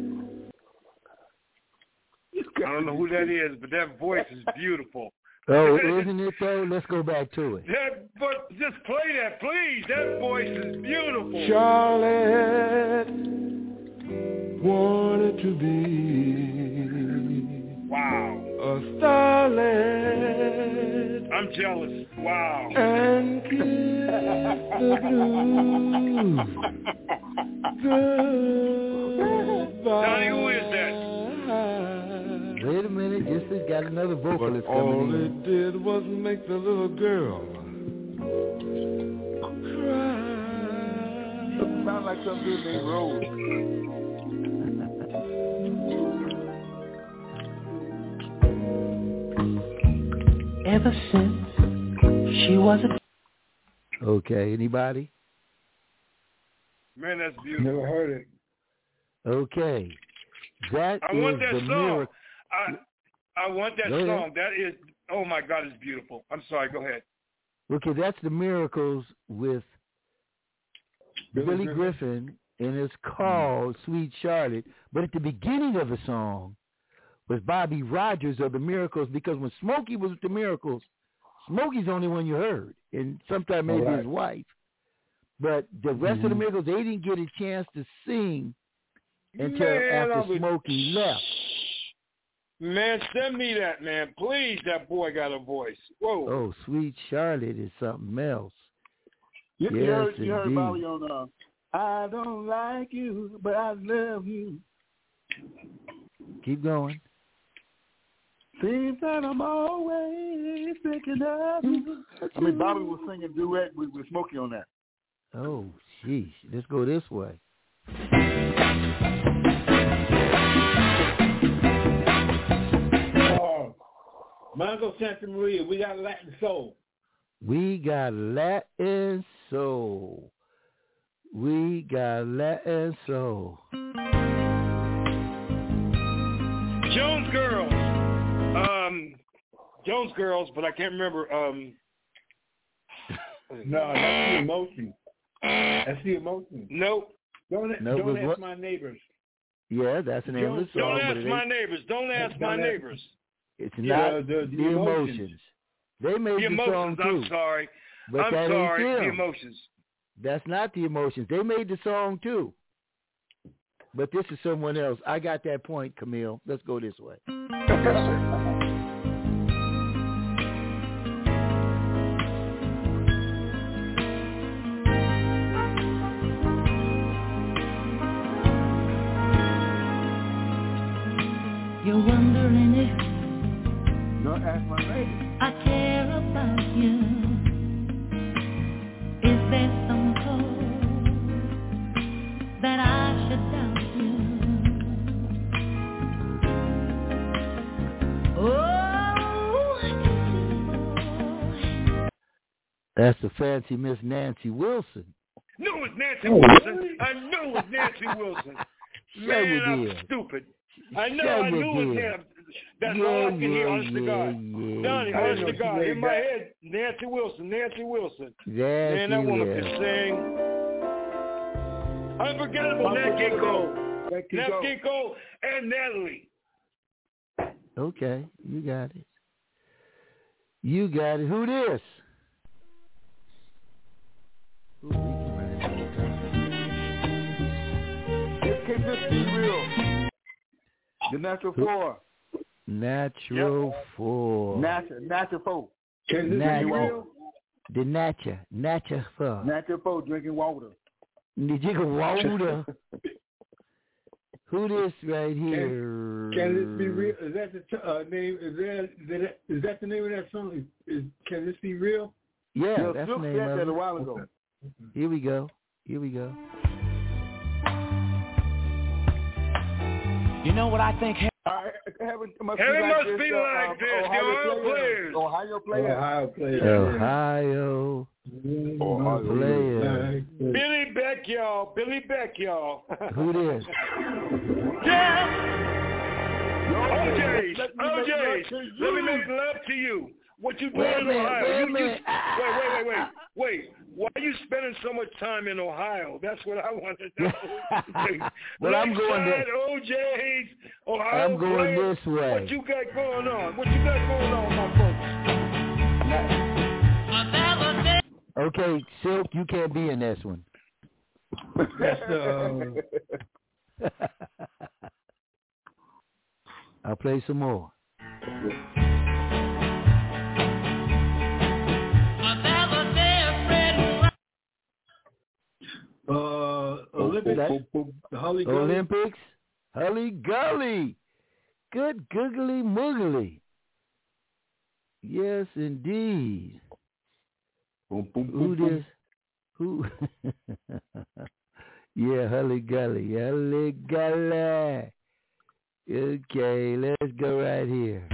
I don't know who that is, but that voice is beautiful. Oh, isn't it though? Let's go back to it. That, but just play that, please. That voice is beautiful. Charlotte wanted to be Wow. a starlet. I'm jealous. Wow. And kiss the blue. Johnny, who is that? Wait a minute, this has got another vocalist But all coming in. it did was make the little girl cry. Sound like some dude named Rose. Ever since she was a Okay, anybody? Man, that's beautiful. Never heard it. Okay. That I is want that the song. miracle. I I want that Go ahead. song. That is, oh my God, it's beautiful. I'm sorry. Go ahead. Okay, that's the Miracles with Billy Billy Griffin. Griffin, and it's called Sweet Charlotte. But at the beginning of the song was Bobby Rogers of the Miracles, because when Smokey was with the Miracles, Smokey's the only one you heard, and sometimes maybe Right. his wife. But the rest Mm-hmm. of the Miracles, they didn't get a chance to sing until Man, I after would- Smokey left. Man, send me that, man. Please, that boy got a voice. Whoa. Oh, Sweet Charlotte is something else. You, you Yes, heard, you heard indeed. Bobby on uh, I don't like you, but I love you. Keep going. Seems that I'm always thinking of you. I mean, Bobby was singing duet with, with Smokey on that. Oh, jeez. Let's go this way. Oh, Mongo Santa Maria, we got Latin soul. We got Latin soul. We got Latin soul. Jones Girls. Um, Jones Girls, but I can't remember. Um, no, that's the emotion. That's the emotion. Nope. Don't, no, don't ask what? my neighbors. Yeah, that's the name of the song. Don't ask but my they, neighbors. Don't ask my neighbors. It's yeah, not the, the, the emotions. emotions. They made the, the emotions, song too. I'm sorry. But I'm that sorry. ain't The them. emotions. That's not the emotions. They made the song too. But this is someone else. I got that point, Camille. Let's go this way. You're wondering if Don't ask my neighbor. I care about you. Is there some cause that I should doubt you? Oh, That's the fancy Miss Nancy Wilson. No, it's Nancy Wilson. I know it's Nancy Wilson. Yeah, Man, you I'm did. stupid. I know, Yeah, I you knew it was did. Nancy. That's yeah, all I can yeah, hear, honest yeah, to God. yeah, Donnie, yeah. honest to God. In my that. head, Nancy Wilson, Nancy Wilson. Nancy Man, that woman Wilson. can sing. Unforgettable, Nat King Cole. Nat King Cole and Natalie. Okay, you got it. You got it. Who this? Who we can run it all the time. Can this be real? The Natural Four. Natural Yep. Four. Natural, natural Four. Can this Natural. be real? The Nature. Nature Four. Natural Four drinking water. The jiggle water. Who this right here? Can, can this be real? Is that the t- uh, name? Is that, is that is that the name of that song? Is, is Can This Be Real? Yeah, Yeah, that's Silk the name said of that it. a while ago. Here we go. Here we go. You know what I think? Uh, heaven must Heaven be like must this. be uh, like uh, this. The Ohio Ohio players. players. Ohio players. Ohio players. Ohio. Ohio players. Billy Beck, y'all. Billy Beck, y'all. Who this? Yeah. O J's. Let me O make J's. love to Let me you. make love to you. What you doing Wait a in minute, Ohio? wait a You, minute. you, wait, wait, wait, wait. Wait. Why are you spending so much time in Ohio? That's what I want to know. Well, I'm going Lakeside, to- O J's, Ohio I'm going players. this way. What you got going on? What you got going on, my folks? Okay, Silk, you can't be in this one. That's uh, I'll play some more. uh, Olympics. The Holly Gully. Olympics. Hully Gully. Good googly moogly. Yes, indeed. Boom, boom, Who boom, this? Who? Yeah, Hully Gully. Hully Gully. Okay, let's go right here.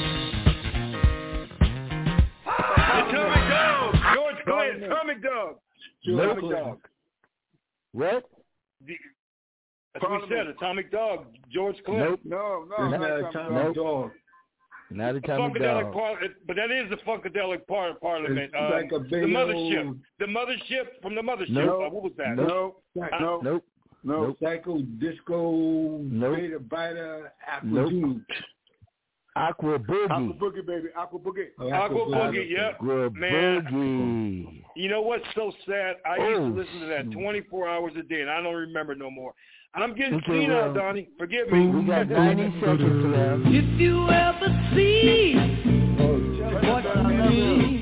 Atomic Dog. George Clinton. Atomic Dog. Nope. Atomic Dog. What? The, that's what we said. Atomic Dog. George Clinton. Nope. No, no, It's not not Atomic Atomic Nope. Dog. Not Atomic Funkadelic Dog. par- but that is the Funkadelic par- Parliament. It's Um, like a the big mothership. old- The mothership from the mothership. Nope. Uh, what was that? No, Nope. no, Nope. no. Nope. Psycho, Disco, Nope. Beta, Bita, Aqua Nope. Zoo. Aqua Aqua Boogie. Boogie, baby. Aqua Boogie. Oh, Aqua Boogie, yep. Aqua Man. Boogie. You know what's so sad? I used Oh, to listen to that twenty-four hours a day, and I don't remember no more. I'm getting Okay, senile, well, Donnie. Forgive me. We got ninety seconds left. If you ever see what you need,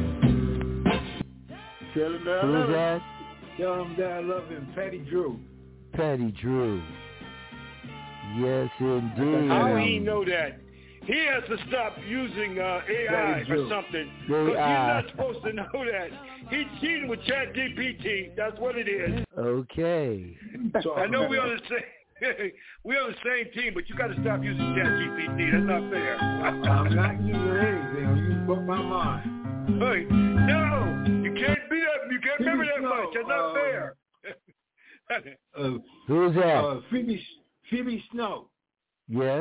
Tell him that I Who's love him. that? Tell him that I love him. Patty Drew. Patty Drew. Yes, indeed. How he know that? he has to stop using uh, A I or something. Because he's not supposed to know that. He's cheating with Chat G P T. That's what it is. Okay. I know we're on the same, we're on the same team, but you got to stop using Chat G P T. That's not fair. I'm not using anything. You put my mind. Hey, no, you can't be that. You can't remember that much. That's not uh, fair. uh, Who's that? Uh, Phoebe, Phoebe Snow. Yes.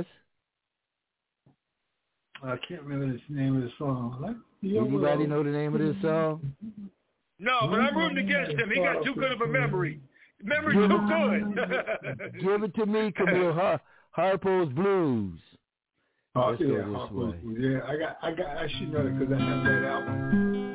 I can't remember the name of the song. Like, Anybody know the name of this song? No, but I'm rooting against him. He got too good of a memory. Memory give too it, good. Give it to me, Camille. Har- Harpo's Blues. Oh Let's yeah, Harpo's Blues. Yeah, I got, I got, I should know it because I have that album.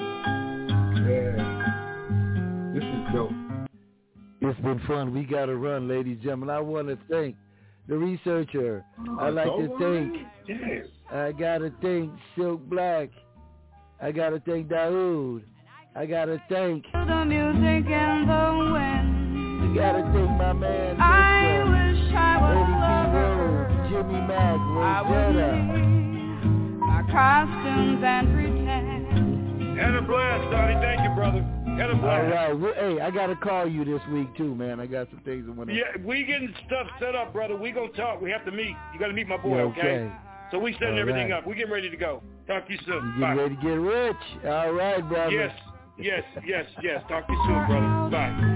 Yeah, this is dope. It's been fun. We got to run, ladies and gentlemen. I want to thank the researcher. Oh, I like to thank. Yes. I got to thank Silk Black. I got to thank Daoud. I got to thank the music and the wind. We got to thank my man, Mister I wish I was Eddie P. Rose, Jimmy Mack, Rosetta. Our costumes and pretend. Had a blast, Donnie. Thank you, brother. Had a blast. All right. Well, hey, I got to call you this week, too, man. I got some things I want to... Yeah, we getting stuff set up, brother. We going to talk. We have to meet. You got to meet my boy, yeah, okay? okay? So we setting All everything right. up. We getting ready to go. Talk to you soon. You Bye. getting ready to get rich. All right, brother. Yes, yes, yes, yes. Talk to you soon, brother. Bye.